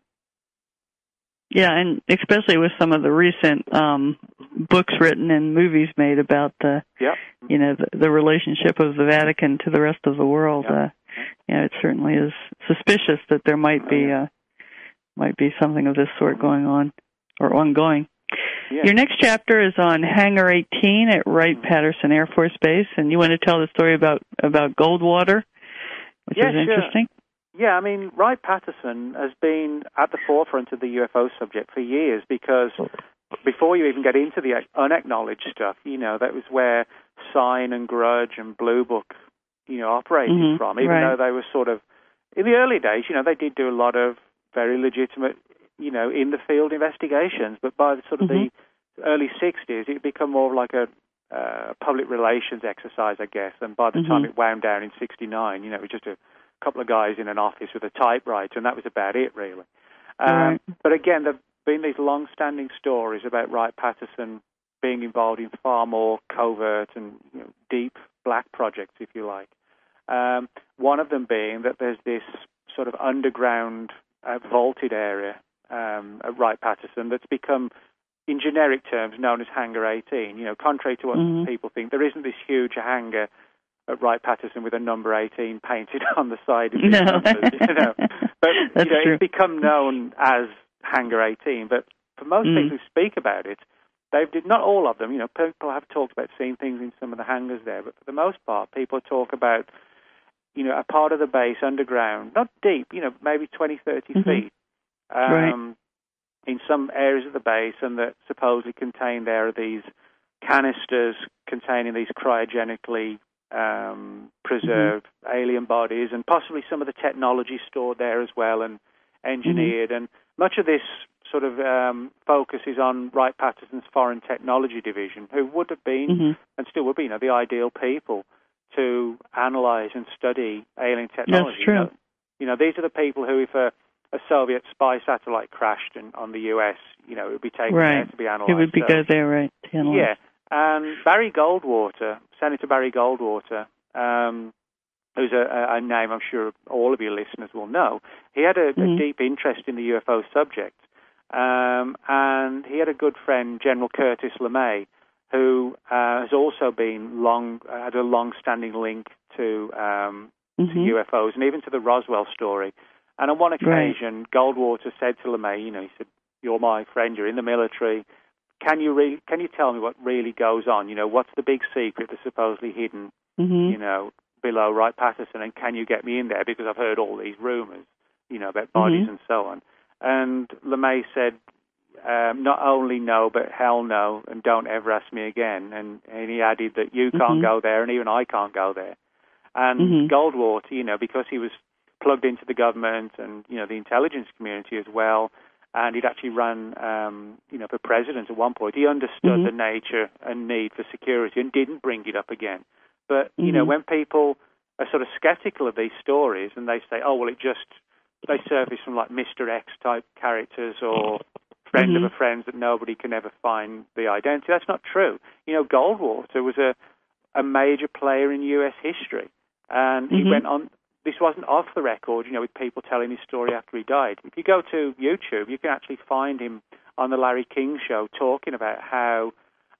Yeah, and especially with some of the recent um, books written and movies made about the, yep. you know, the, the relationship of the Vatican to the rest of the world. Yep. Uh, you know, it certainly is suspicious that there might be uh, might be something of this sort going on or ongoing. Yeah. Your next chapter is on Hangar eighteen at Wright-Patterson Air Force Base, and you want to tell the story about about Goldwater, which yeah, is sure. interesting. Yeah, I mean, Wright-Patterson has been at the forefront of the U F O subject for years, because before you even get into the unacknowledged stuff, you know, that was where Sign and Grudge and Blue Book, you know, operated mm-hmm. from, even right. though they were sort of, in the early days, you know, they did do a lot of very legitimate, you know, in-the-field investigations, but by the sort of mm-hmm. the early sixties, it became more like a uh, public relations exercise, I guess, and by the mm-hmm. time it wound down in sixty-nine, you know, it was just a couple of guys in an office with a typewriter, and that was about it, really. Um, right. But again, there have been these long-standing stories about Wright-Patterson being involved in far more covert and, you know, deep black projects, if you like. Um, one of them being that there's this sort of underground uh, vaulted area um, at Wright-Patterson that's become, in generic terms, known as Hangar eighteen. You know, contrary to what mm-hmm. people think, there isn't this huge hangar at Wright-Patterson with a number eighteen painted on the side of these no. numbers, you know. But That's you know, true. it's become known as Hangar eighteen. But for most mm. people who speak about it, they did not all of them. You know, people have talked about seeing things in some of the hangars there, but for the most part, people talk about, you know, a part of the base underground, not deep, you know, maybe twenty, thirty mm-hmm. feet, um, right. in some areas of the base, and that supposedly contained there are these canisters containing these cryogenically um, preserved mm-hmm. alien bodies, and possibly some of the technology stored there as well and engineered. Mm-hmm. And much of this sort of um, focus is on Wright-Patterson's Foreign Technology Division, who would have been, mm-hmm. and still would be, you know, the ideal people to analyze and study alien technology. That's true. You know, you know, these are the people who, if a, a Soviet spy satellite crashed in, on the U S, you know, it would be taken right. there to be analyzed. It would be so, go there, right, to analyze. Yeah. And Barry Goldwater, Senator Barry Goldwater, um, who's a, a name I'm sure all of your listeners will know, he had a, mm-hmm. a deep interest in the U F O subject. Um, and he had a good friend, General Curtis LeMay, who uh, has also been long, uh, had a long-standing link to, um, mm-hmm. to U F Os and even to the Roswell story. And on one occasion, right. Goldwater said to LeMay, you know, he said, "You're my friend, you're in the military. Can you re- can you tell me what really goes on? You know, what's the big secret that's supposedly hidden, mm-hmm. you know, below Wright-Patterson? And can you get me in there? Because I've heard all these rumors, you know, about bodies mm-hmm. and so on." And LeMay said, um, not only no, but hell no, and don't ever ask me again. And, and he added that you can't mm-hmm. go there, and even I can't go there. And mm-hmm. Goldwater, you know, because he was plugged into the government and, you know, the intelligence community as well, and he'd actually run, um, you know, for president at one point, he understood mm-hmm. the nature and need for security and didn't bring it up again. But, you mm-hmm. know, when people are sort of skeptical of these stories and they say, oh, well, it just, they surface from like Mister X type characters or friend mm-hmm. of a friend that nobody can ever find the identity. That's not true. You know, Goldwater was a, a major player in U S history. And he mm-hmm. went on, this wasn't off the record, you know, with people telling his story after he died. If you go to YouTube, you can actually find him on the Larry King Show talking about how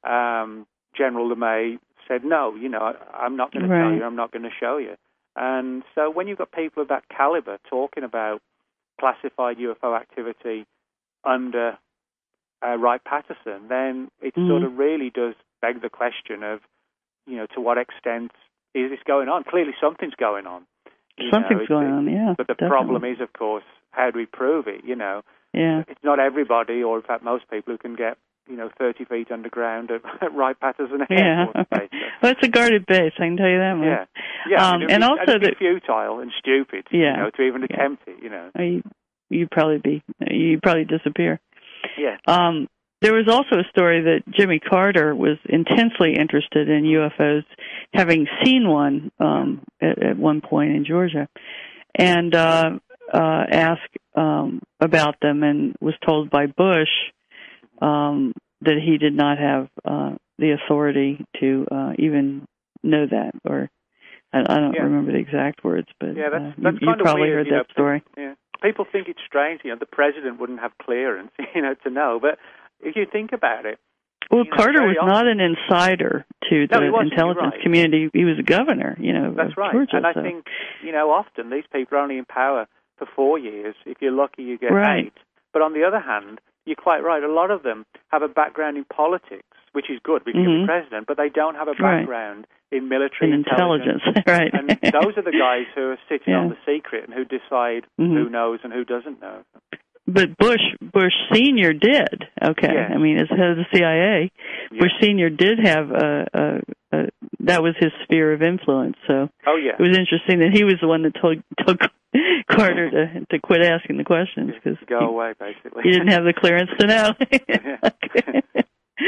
um, General LeMay said, no, you know, I, I'm not going right. to tell you, I'm not going to show you. And so when you've got people of that caliber talking about classified U F O activity under uh, Wright-Patterson, then it mm-hmm. sort of really does beg the question of, you know, to what extent is this going on? Clearly something's going on. You Something's know, going on, yeah. But the definitely. problem is, of course, how do we prove it, you know? Yeah. It's not everybody, or in fact most people, who can get you know, thirty feet underground at, at Wright-Patterson yeah. Air Force Base. So. Well, it's a guarded base, I can tell you that much. Yeah, yeah. Um, I mean, and be, also it'd be the, futile and stupid, yeah, you know, to even yeah. attempt it, you know. You, you'd probably be, you'd probably disappear. Yeah. Um, there was also a story that Jimmy Carter was intensely interested in U F Os, having seen one um, at, at one point in Georgia, and uh, uh, asked um, about them, and was told by Bush um, that he did not have uh, the authority to uh, even know that, or I, I don't yeah. remember the exact words, but yeah, that's, uh, that's you, kind you probably of weird, heard you know, that story. Yeah. People think it's strange, you know, the president wouldn't have clearance, you know, to know, but if you think about it. Well, you know, Carter was often, not an insider to the no, intelligence right. community. He was a governor, you know, That's of right. Georgia. And I so. think, you know, often these people are only in power for four years. If you're lucky, you get right. eight. But on the other hand, you're quite right. A lot of them have a background in politics, which is good because mm-hmm. you're president, but they don't have a background right. in military in intelligence. intelligence. right. And those are the guys who are sitting yeah. on the secret and who decide mm-hmm. who knows and who doesn't know. But Bush, Bush Senior did. Okay, yeah. I mean, as head of the C I A, yeah. Bush Senior did have a, a, a that was his sphere of influence. So oh yeah, it was interesting that he was the one that told told Carter to to quit asking the questions because go he, away basically. He didn't have the clearance to know. okay.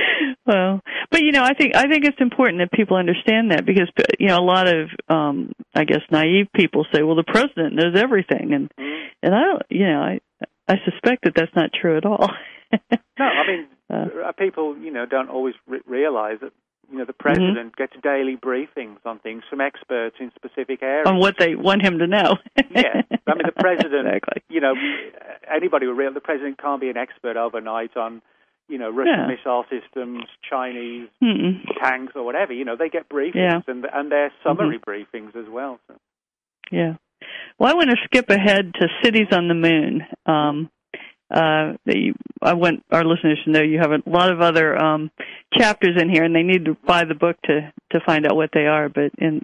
Well, but you know, I think I think it's important that people understand that because you know a lot of um, I guess naive people say, well, the president knows everything, and mm. and I don't, you know, I. I suspect that that's not true at all. no, I mean, uh, people, you know, don't always re- realize that, you know, the president mm-hmm. gets daily briefings on things from experts in specific areas. On what they want him to know. yeah. I mean, the president, exactly. you know, anybody will realize the president can't be an expert overnight on, you know, Russian yeah. missile systems, Chinese Mm-mm. tanks or whatever. You know, they get briefings yeah. and, and they're summary mm-hmm. briefings as well. So. Yeah. Well, I want to skip ahead to Cities on the Moon. Um, uh, you, I want our listeners to know you have a lot of other um, chapters in here, and they need to buy the book to, to find out what they are. But in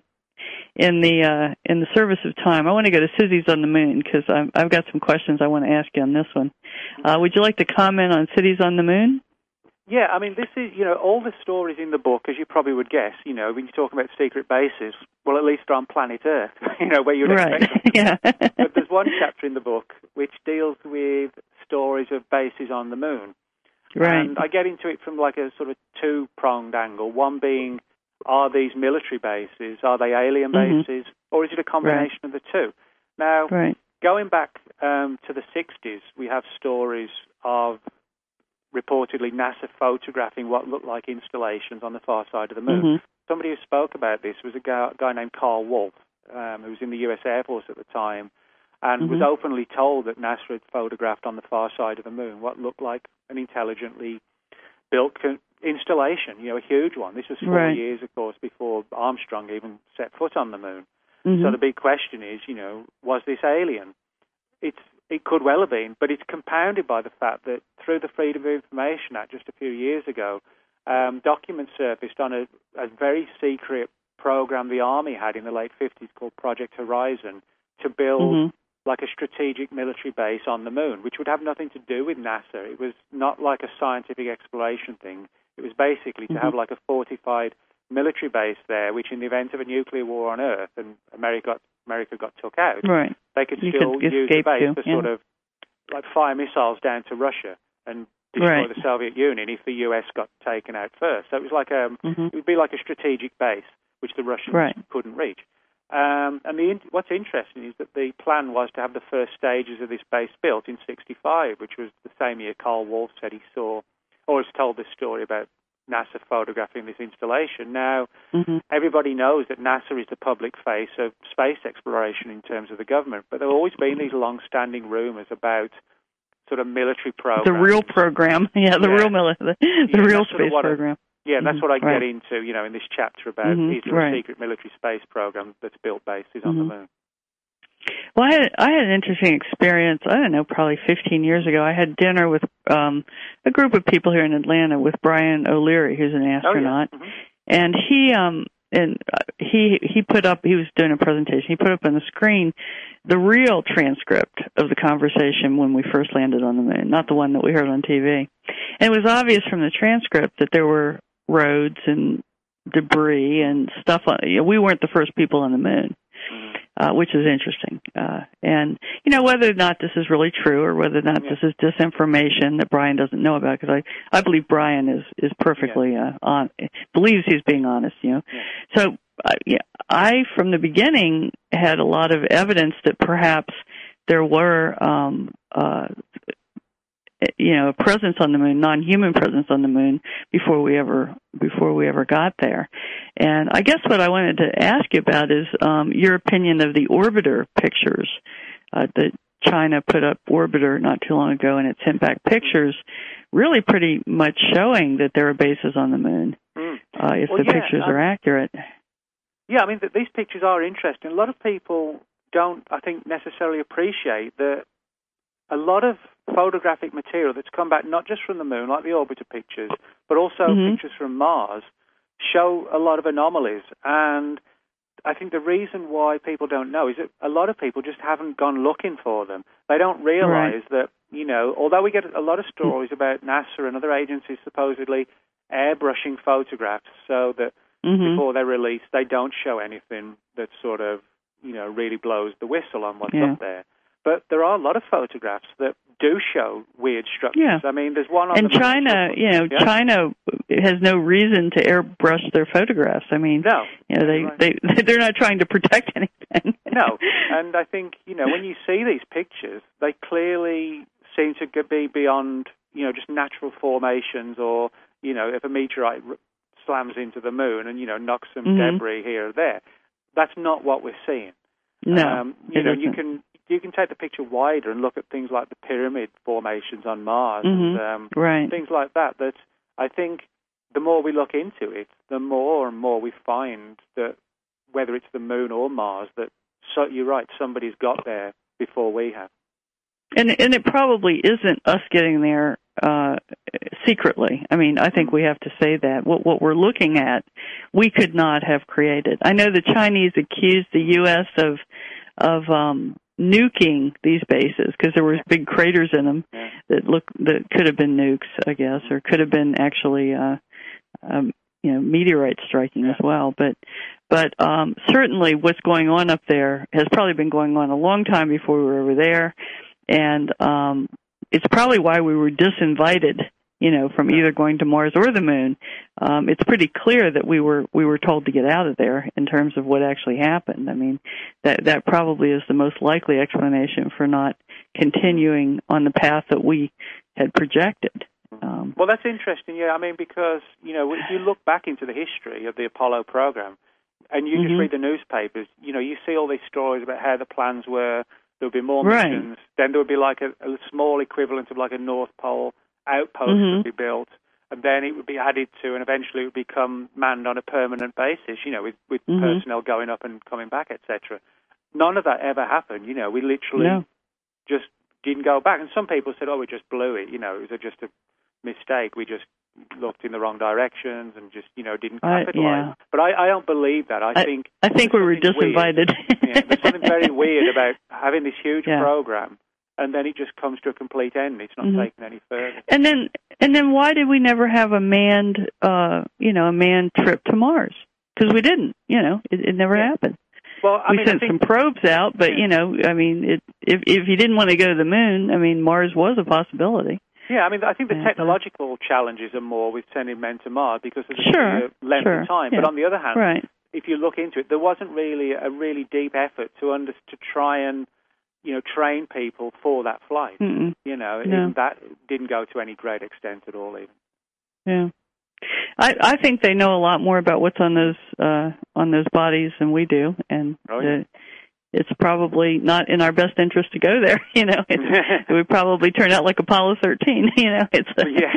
in the uh, in the service of time, I want to go to Cities on the Moon because I've got some questions I want to ask you on this one. Uh, would you like to comment on Cities on the Moon? Yeah, I mean, this is, you know, all the stories in the book, as you probably would guess, you know, when you talk about secret bases, well, at least they're on planet Earth, you know, where you'd right. expect them. yeah. But there's one chapter in the book which deals with stories of bases on the moon. Right. And I get into it from like a sort of two-pronged angle, one being, are these military bases, are they alien mm-hmm. bases, or is it a combination right. of the two? Now, right. going back um, to the sixties, we have stories of reportedly NASA photographing what looked like installations on the far side of the moon. Mm-hmm. Somebody who spoke about this was a guy, guy named Carl Wolf, um, who was in the U S Air Force at the time, and mm-hmm. was openly told that NASA had photographed on the far side of the moon what looked like an intelligently built con- installation, you know, a huge one. This was four right. years, of course, before Armstrong even set foot on the moon. Mm-hmm. So the big question is, you know, was this alien? It's It could well have been, but it's compounded by the fact that through the Freedom of Information Act just a few years ago, um, documents surfaced on a, a very secret program the Army had in the late fifties called Project Horizon to build mm-hmm. like a strategic military base on the moon, which would have nothing to do with NASA. It was not like a scientific exploration thing. It was basically mm-hmm. to have like a fortified military base there, which in the event of a nuclear war on Earth, and America got America got took out, right. they could you still could use the base to, to yeah. sort of like fire missiles down to Russia and destroy right. the Soviet Union if the U S got taken out first. So it was like a, mm-hmm. it would be like a strategic base which the Russians right. couldn't reach. Um, and the, what's interesting is that the plan was to have the first stages of this base built in sixty-five, which was the same year Carl Wolf said he saw, or has told this story about NASA photographing this installation. Now, mm-hmm. everybody knows that NASA is the public face of space exploration in terms of the government, but there have always been these long-standing rumors about sort of military programs. The real program, yeah, the yeah. real military, the, the yeah, real space program. I, yeah, mm-hmm. that's what I right. get into, you know, in this chapter about mm-hmm. is there right. a secret military space program that's built bases mm-hmm. on the moon. Well, I had, I had an interesting experience, I don't know, probably fifteen years ago. I had dinner with um, a group of people here in Atlanta with Brian O'Leary, who's an astronaut. Oh, yeah. mm-hmm. And he um, and he he put up, he was doing a presentation, he put up on the screen the real transcript of the conversation when we first landed on the moon, not the one that we heard on T V. And it was obvious from the transcript that there were roads and debris and stuff. On, you know, we weren't the first people on the moon, uh, which is interesting. Uh, and, you know, whether or not this is really true or whether or not yeah. this is disinformation that Brian doesn't know about, because I, I believe Brian is, is perfectly yeah. uh, on, believes he's being honest, you know. Yeah. So, uh, yeah, I, from the beginning, had a lot of evidence that perhaps there were, um, uh, you know, a presence on the moon, non-human presence on the moon before we ever before we ever got there. And I guess what I wanted to ask you about is um, your opinion of the orbiter pictures uh, that China put up. Orbiter not too long ago, and its impact pictures, really pretty much showing that there are bases on the moon. Mm. Uh, if well, the yeah, pictures um, are accurate. Yeah, I mean th- these pictures are interesting. A lot of people don't, I think, necessarily appreciate that a lot of photographic material that's come back not just from the moon, like the orbiter pictures, but also mm-hmm. pictures from Mars, show a lot of anomalies. And I think the reason why people don't know is that a lot of people just haven't gone looking for them. They don't realize right. that, you know, although we get a lot of stories about NASA and other agencies supposedly airbrushing photographs so that mm-hmm. before they're released, they don't show anything that sort of, you know, really blows the whistle on what's yeah. up there. But there are a lot of photographs that do show weird structures. Yeah. I mean, there's one on and the China, you know, yeah. China has no reason to airbrush their photographs. I mean, no, you know, they right. they they're not trying to protect anything. No, and I think, you know, when you see these pictures, they clearly seem to be beyond, you know, just natural formations, or, you know, if a meteorite slams into the moon and, you know, knocks some mm-hmm. debris here or there, that's not what we're seeing. No, um, you know, isn't. you can. You can take the picture wider and look at things like the pyramid formations on Mars mm-hmm. and um, right. things like that, that I think the more we look into it, the more and more we find that whether it's the moon or Mars, that so, you're right, somebody's got there before we have. And, and it probably isn't us getting there uh, secretly. I mean, I think we have to say that. What, what we're looking at, we could not have created. I know the Chinese accused the U S of of um, nuking these bases because there were big craters in them yeah. that look that could have been nukes, I guess, or could have been actually, uh, um, you know, meteorites striking yeah. as well. But, but um, certainly, what's going on up there has probably been going on a long time before we were over there, and um, it's probably why we were disinvited. You know, from either going to Mars or the moon. Um, it's pretty clear that we were we were told to get out of there in terms of what actually happened. I mean, that that probably is the most likely explanation for not continuing on the path that we had projected. Um, well, that's interesting, yeah. I mean, because, you know, if you look back into the history of the Apollo program and you mm-hmm. just read the newspapers, you know, you see all these stories about how the plans were. There would be more right. missions. Then there would be like a, a small equivalent of like a North Pole outpost mm-hmm. would be built, and then it would be added to, and eventually it would become manned on a permanent basis, you know, with, with mm-hmm. personnel going up and coming back, et cetera. None of that ever happened, you know. We literally no. just didn't go back. And some people said, oh, we just blew it, you know, it was just a mistake. We just looked in the wrong directions and just, you know, didn't capitalize. Uh, yeah. But I, I don't believe that. I, I think I think we were disinvited. yeah, there's something very weird about having this huge yeah. program, and then it just comes to a complete end. It's not mm-hmm. taken any further. And then, and then, why did we never have a manned, uh, you know, a manned trip to Mars? Because we didn't. You know, it, it never yeah. happened. Well, I we mean, sent I think, some probes out, but yeah. you know, I mean, it, if if you didn't want to go to the moon, I mean, Mars was a possibility. Yeah, I mean, I think the yeah. technological challenges are more with sending men to Mars because of the sure. length sure. of time. Yeah. But on the other hand, right. if you look into it, there wasn't really a really deep effort to under, to try and, you know, train people for that flight. Mm-mm. You know, no. that didn't go to any great extent at all, even. Yeah, I I think they know a lot more about what's on those uh, on those bodies than we do, and oh, yeah. the, it's probably not in our best interest to go there. You know, it's, it would probably turn out like Apollo thirteen. You know, it's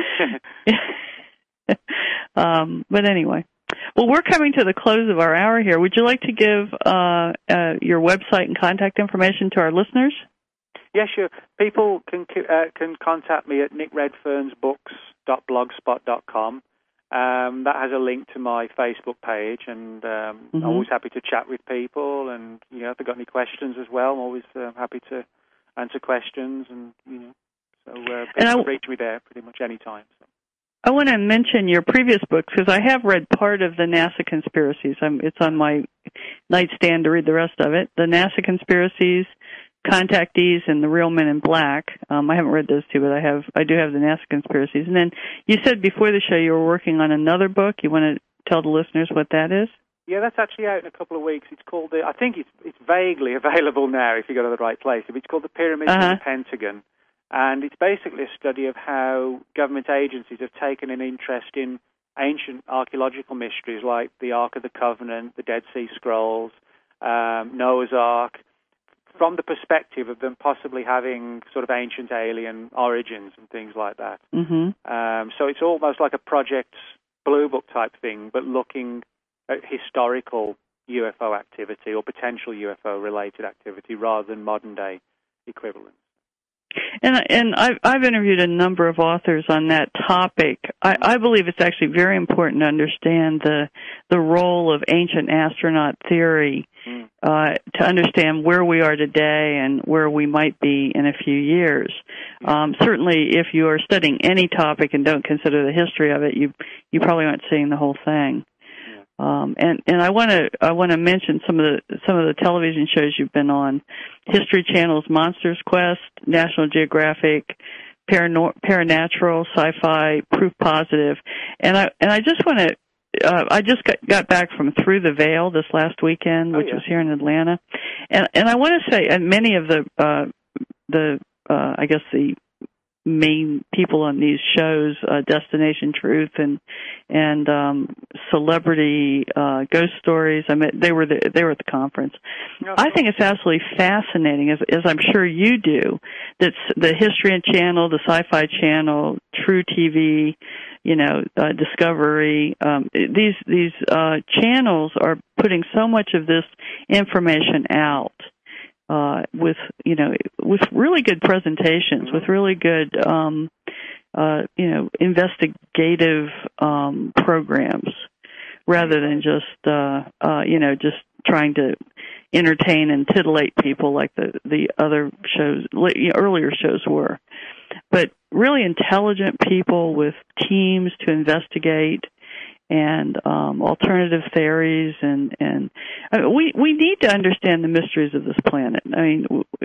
a, yeah. um, but anyway. Well, we're coming to the close of our hour here. Would you like to give uh, uh, your website and contact information to our listeners? Yeah, sure. People can uh, can contact me at nick redferns books dot blogspot dot com, Um, that has a link to my Facebook page, and um, mm-hmm. I'm always happy to chat with people. And you know, if they've got any questions as well, I'm always uh, happy to answer questions. And you know, so uh, people I, can reach me there pretty much any time. So. I want to mention your previous books because I have read part of the NASA Conspiracies. I'm, it's on my nightstand to read the rest of it. The NASA Conspiracies, Contactees, and The Real Men in Black. Um, I haven't read those two, but I have. I do have the NASA Conspiracies. And then you said before the show you were working on another book. You want to tell the listeners what that is? Yeah, that's actually out in a couple of weeks. It's called the. I think it's it's vaguely available now if you go to the right place. It's called The Pyramids uh-huh. in the Pentagon. And it's basically a study of how government agencies have taken an interest in ancient archaeological mysteries like the Ark of the Covenant, the Dead Sea Scrolls, um, Noah's Ark, from the perspective of them possibly having sort of ancient alien origins and things like that. Mm-hmm. Um, so it's almost like a Project Blue Book type thing, but looking at historical U F O activity or potential U F O-related activity rather than modern-day equivalents. And and I've, I've interviewed a number of authors on that topic. I, I believe it's actually very important to understand the the role of ancient astronaut theory mm. uh, to understand where we are today and where we might be in a few years. Yeah. Um, certainly, if you are studying any topic and don't consider the history of it, you you probably aren't seeing the whole thing. Um, and, and I want to I want to mention some of the some of the television shows you've been on: History Channel's Monsters Quest, National Geographic, Paranor- Paranatural, Sci-Fi, Proof Positive, and I and I just want to uh, I just got, got back from Through the Veil this last weekend, which oh, yeah. was here in Atlanta, and and I want to say, and many of the uh, the uh, I guess the main people on these shows, uh, Destination Truth and and um, Celebrity uh, Ghost Stories. I mean, they were the, they were at the conference. Okay. I think it's absolutely fascinating, as, as I'm sure you do, that the History Channel, the Sci-Fi Channel, True T V, you know, uh, Discovery. Um, these these uh, channels are putting so much of this information out. Uh, with, you know, with really good presentations, mm-hmm. with really good, um, uh, you know, investigative um, programs, rather than just, uh, uh, you know, just trying to entertain and titillate people like the, the other shows, earlier shows were. But really intelligent people with teams to investigate and um, alternative theories, and and I mean, we we need to understand the mysteries of this planet. I mean,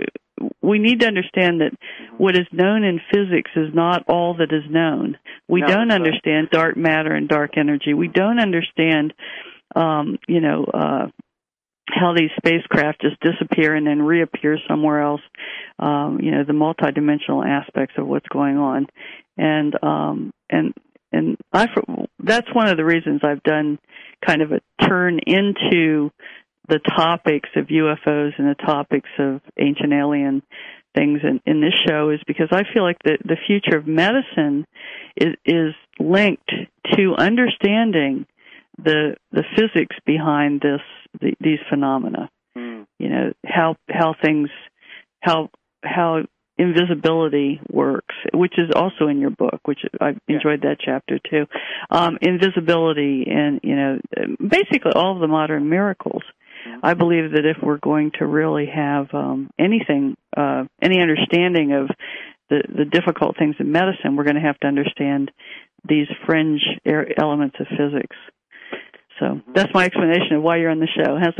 we need to understand that what is known in physics is not all that is known. We no, don't understand dark matter and dark energy. We don't understand, um, you know, uh, how these spacecraft just disappear and then reappear somewhere else. Um, you know, the multidimensional aspects of what's going on, and um, and. And I, that's one of the reasons I've done kind of a turn into the topics of U F Os and the topics of ancient alien things in, in this show, is because I feel like the, the future of medicine is, is linked to understanding the the physics behind this the, these phenomena. Mm. You know, how how things how how invisibility works, which is also in your book, which I enjoyed yeah. that chapter too. Um, invisibility and, you know, basically all of the modern miracles. Mm-hmm. I believe that if we're going to really have um, anything, uh, any understanding of the, the difficult things in medicine, we're going to have to understand these fringe elements of physics. So mm-hmm. that's my explanation of why you're on the show. How's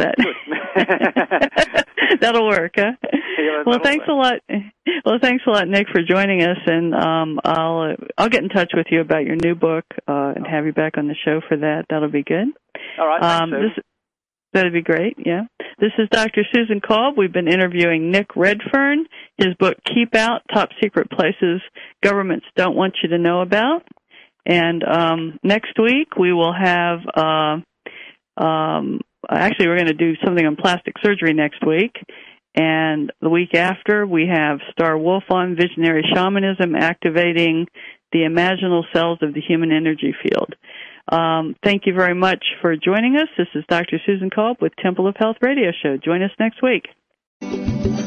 that? That'll work, huh? Yeah, well, thanks work. a lot. Well, thanks a lot, Nick, for joining us, and um, I'll uh, I'll get in touch with you about your new book uh, and have you back on the show for that. That'll be good. All right. Thanks, um, this, that'd be great. Yeah. This is Doctor Susan Kolb. We've been interviewing Nick Redfern. His book, Keep Out: Top Secret Places Governments Don't Want You to Know About. And um, next week we will have. Uh, um, actually, we're going to do something on plastic surgery next week. And the week after, we have Star Wolf on visionary shamanism, activating the imaginal cells of the human energy field. Um, thank you very much for joining us. This is Doctor Susan Kolb with Temple of Health Radio Show. Join us next week.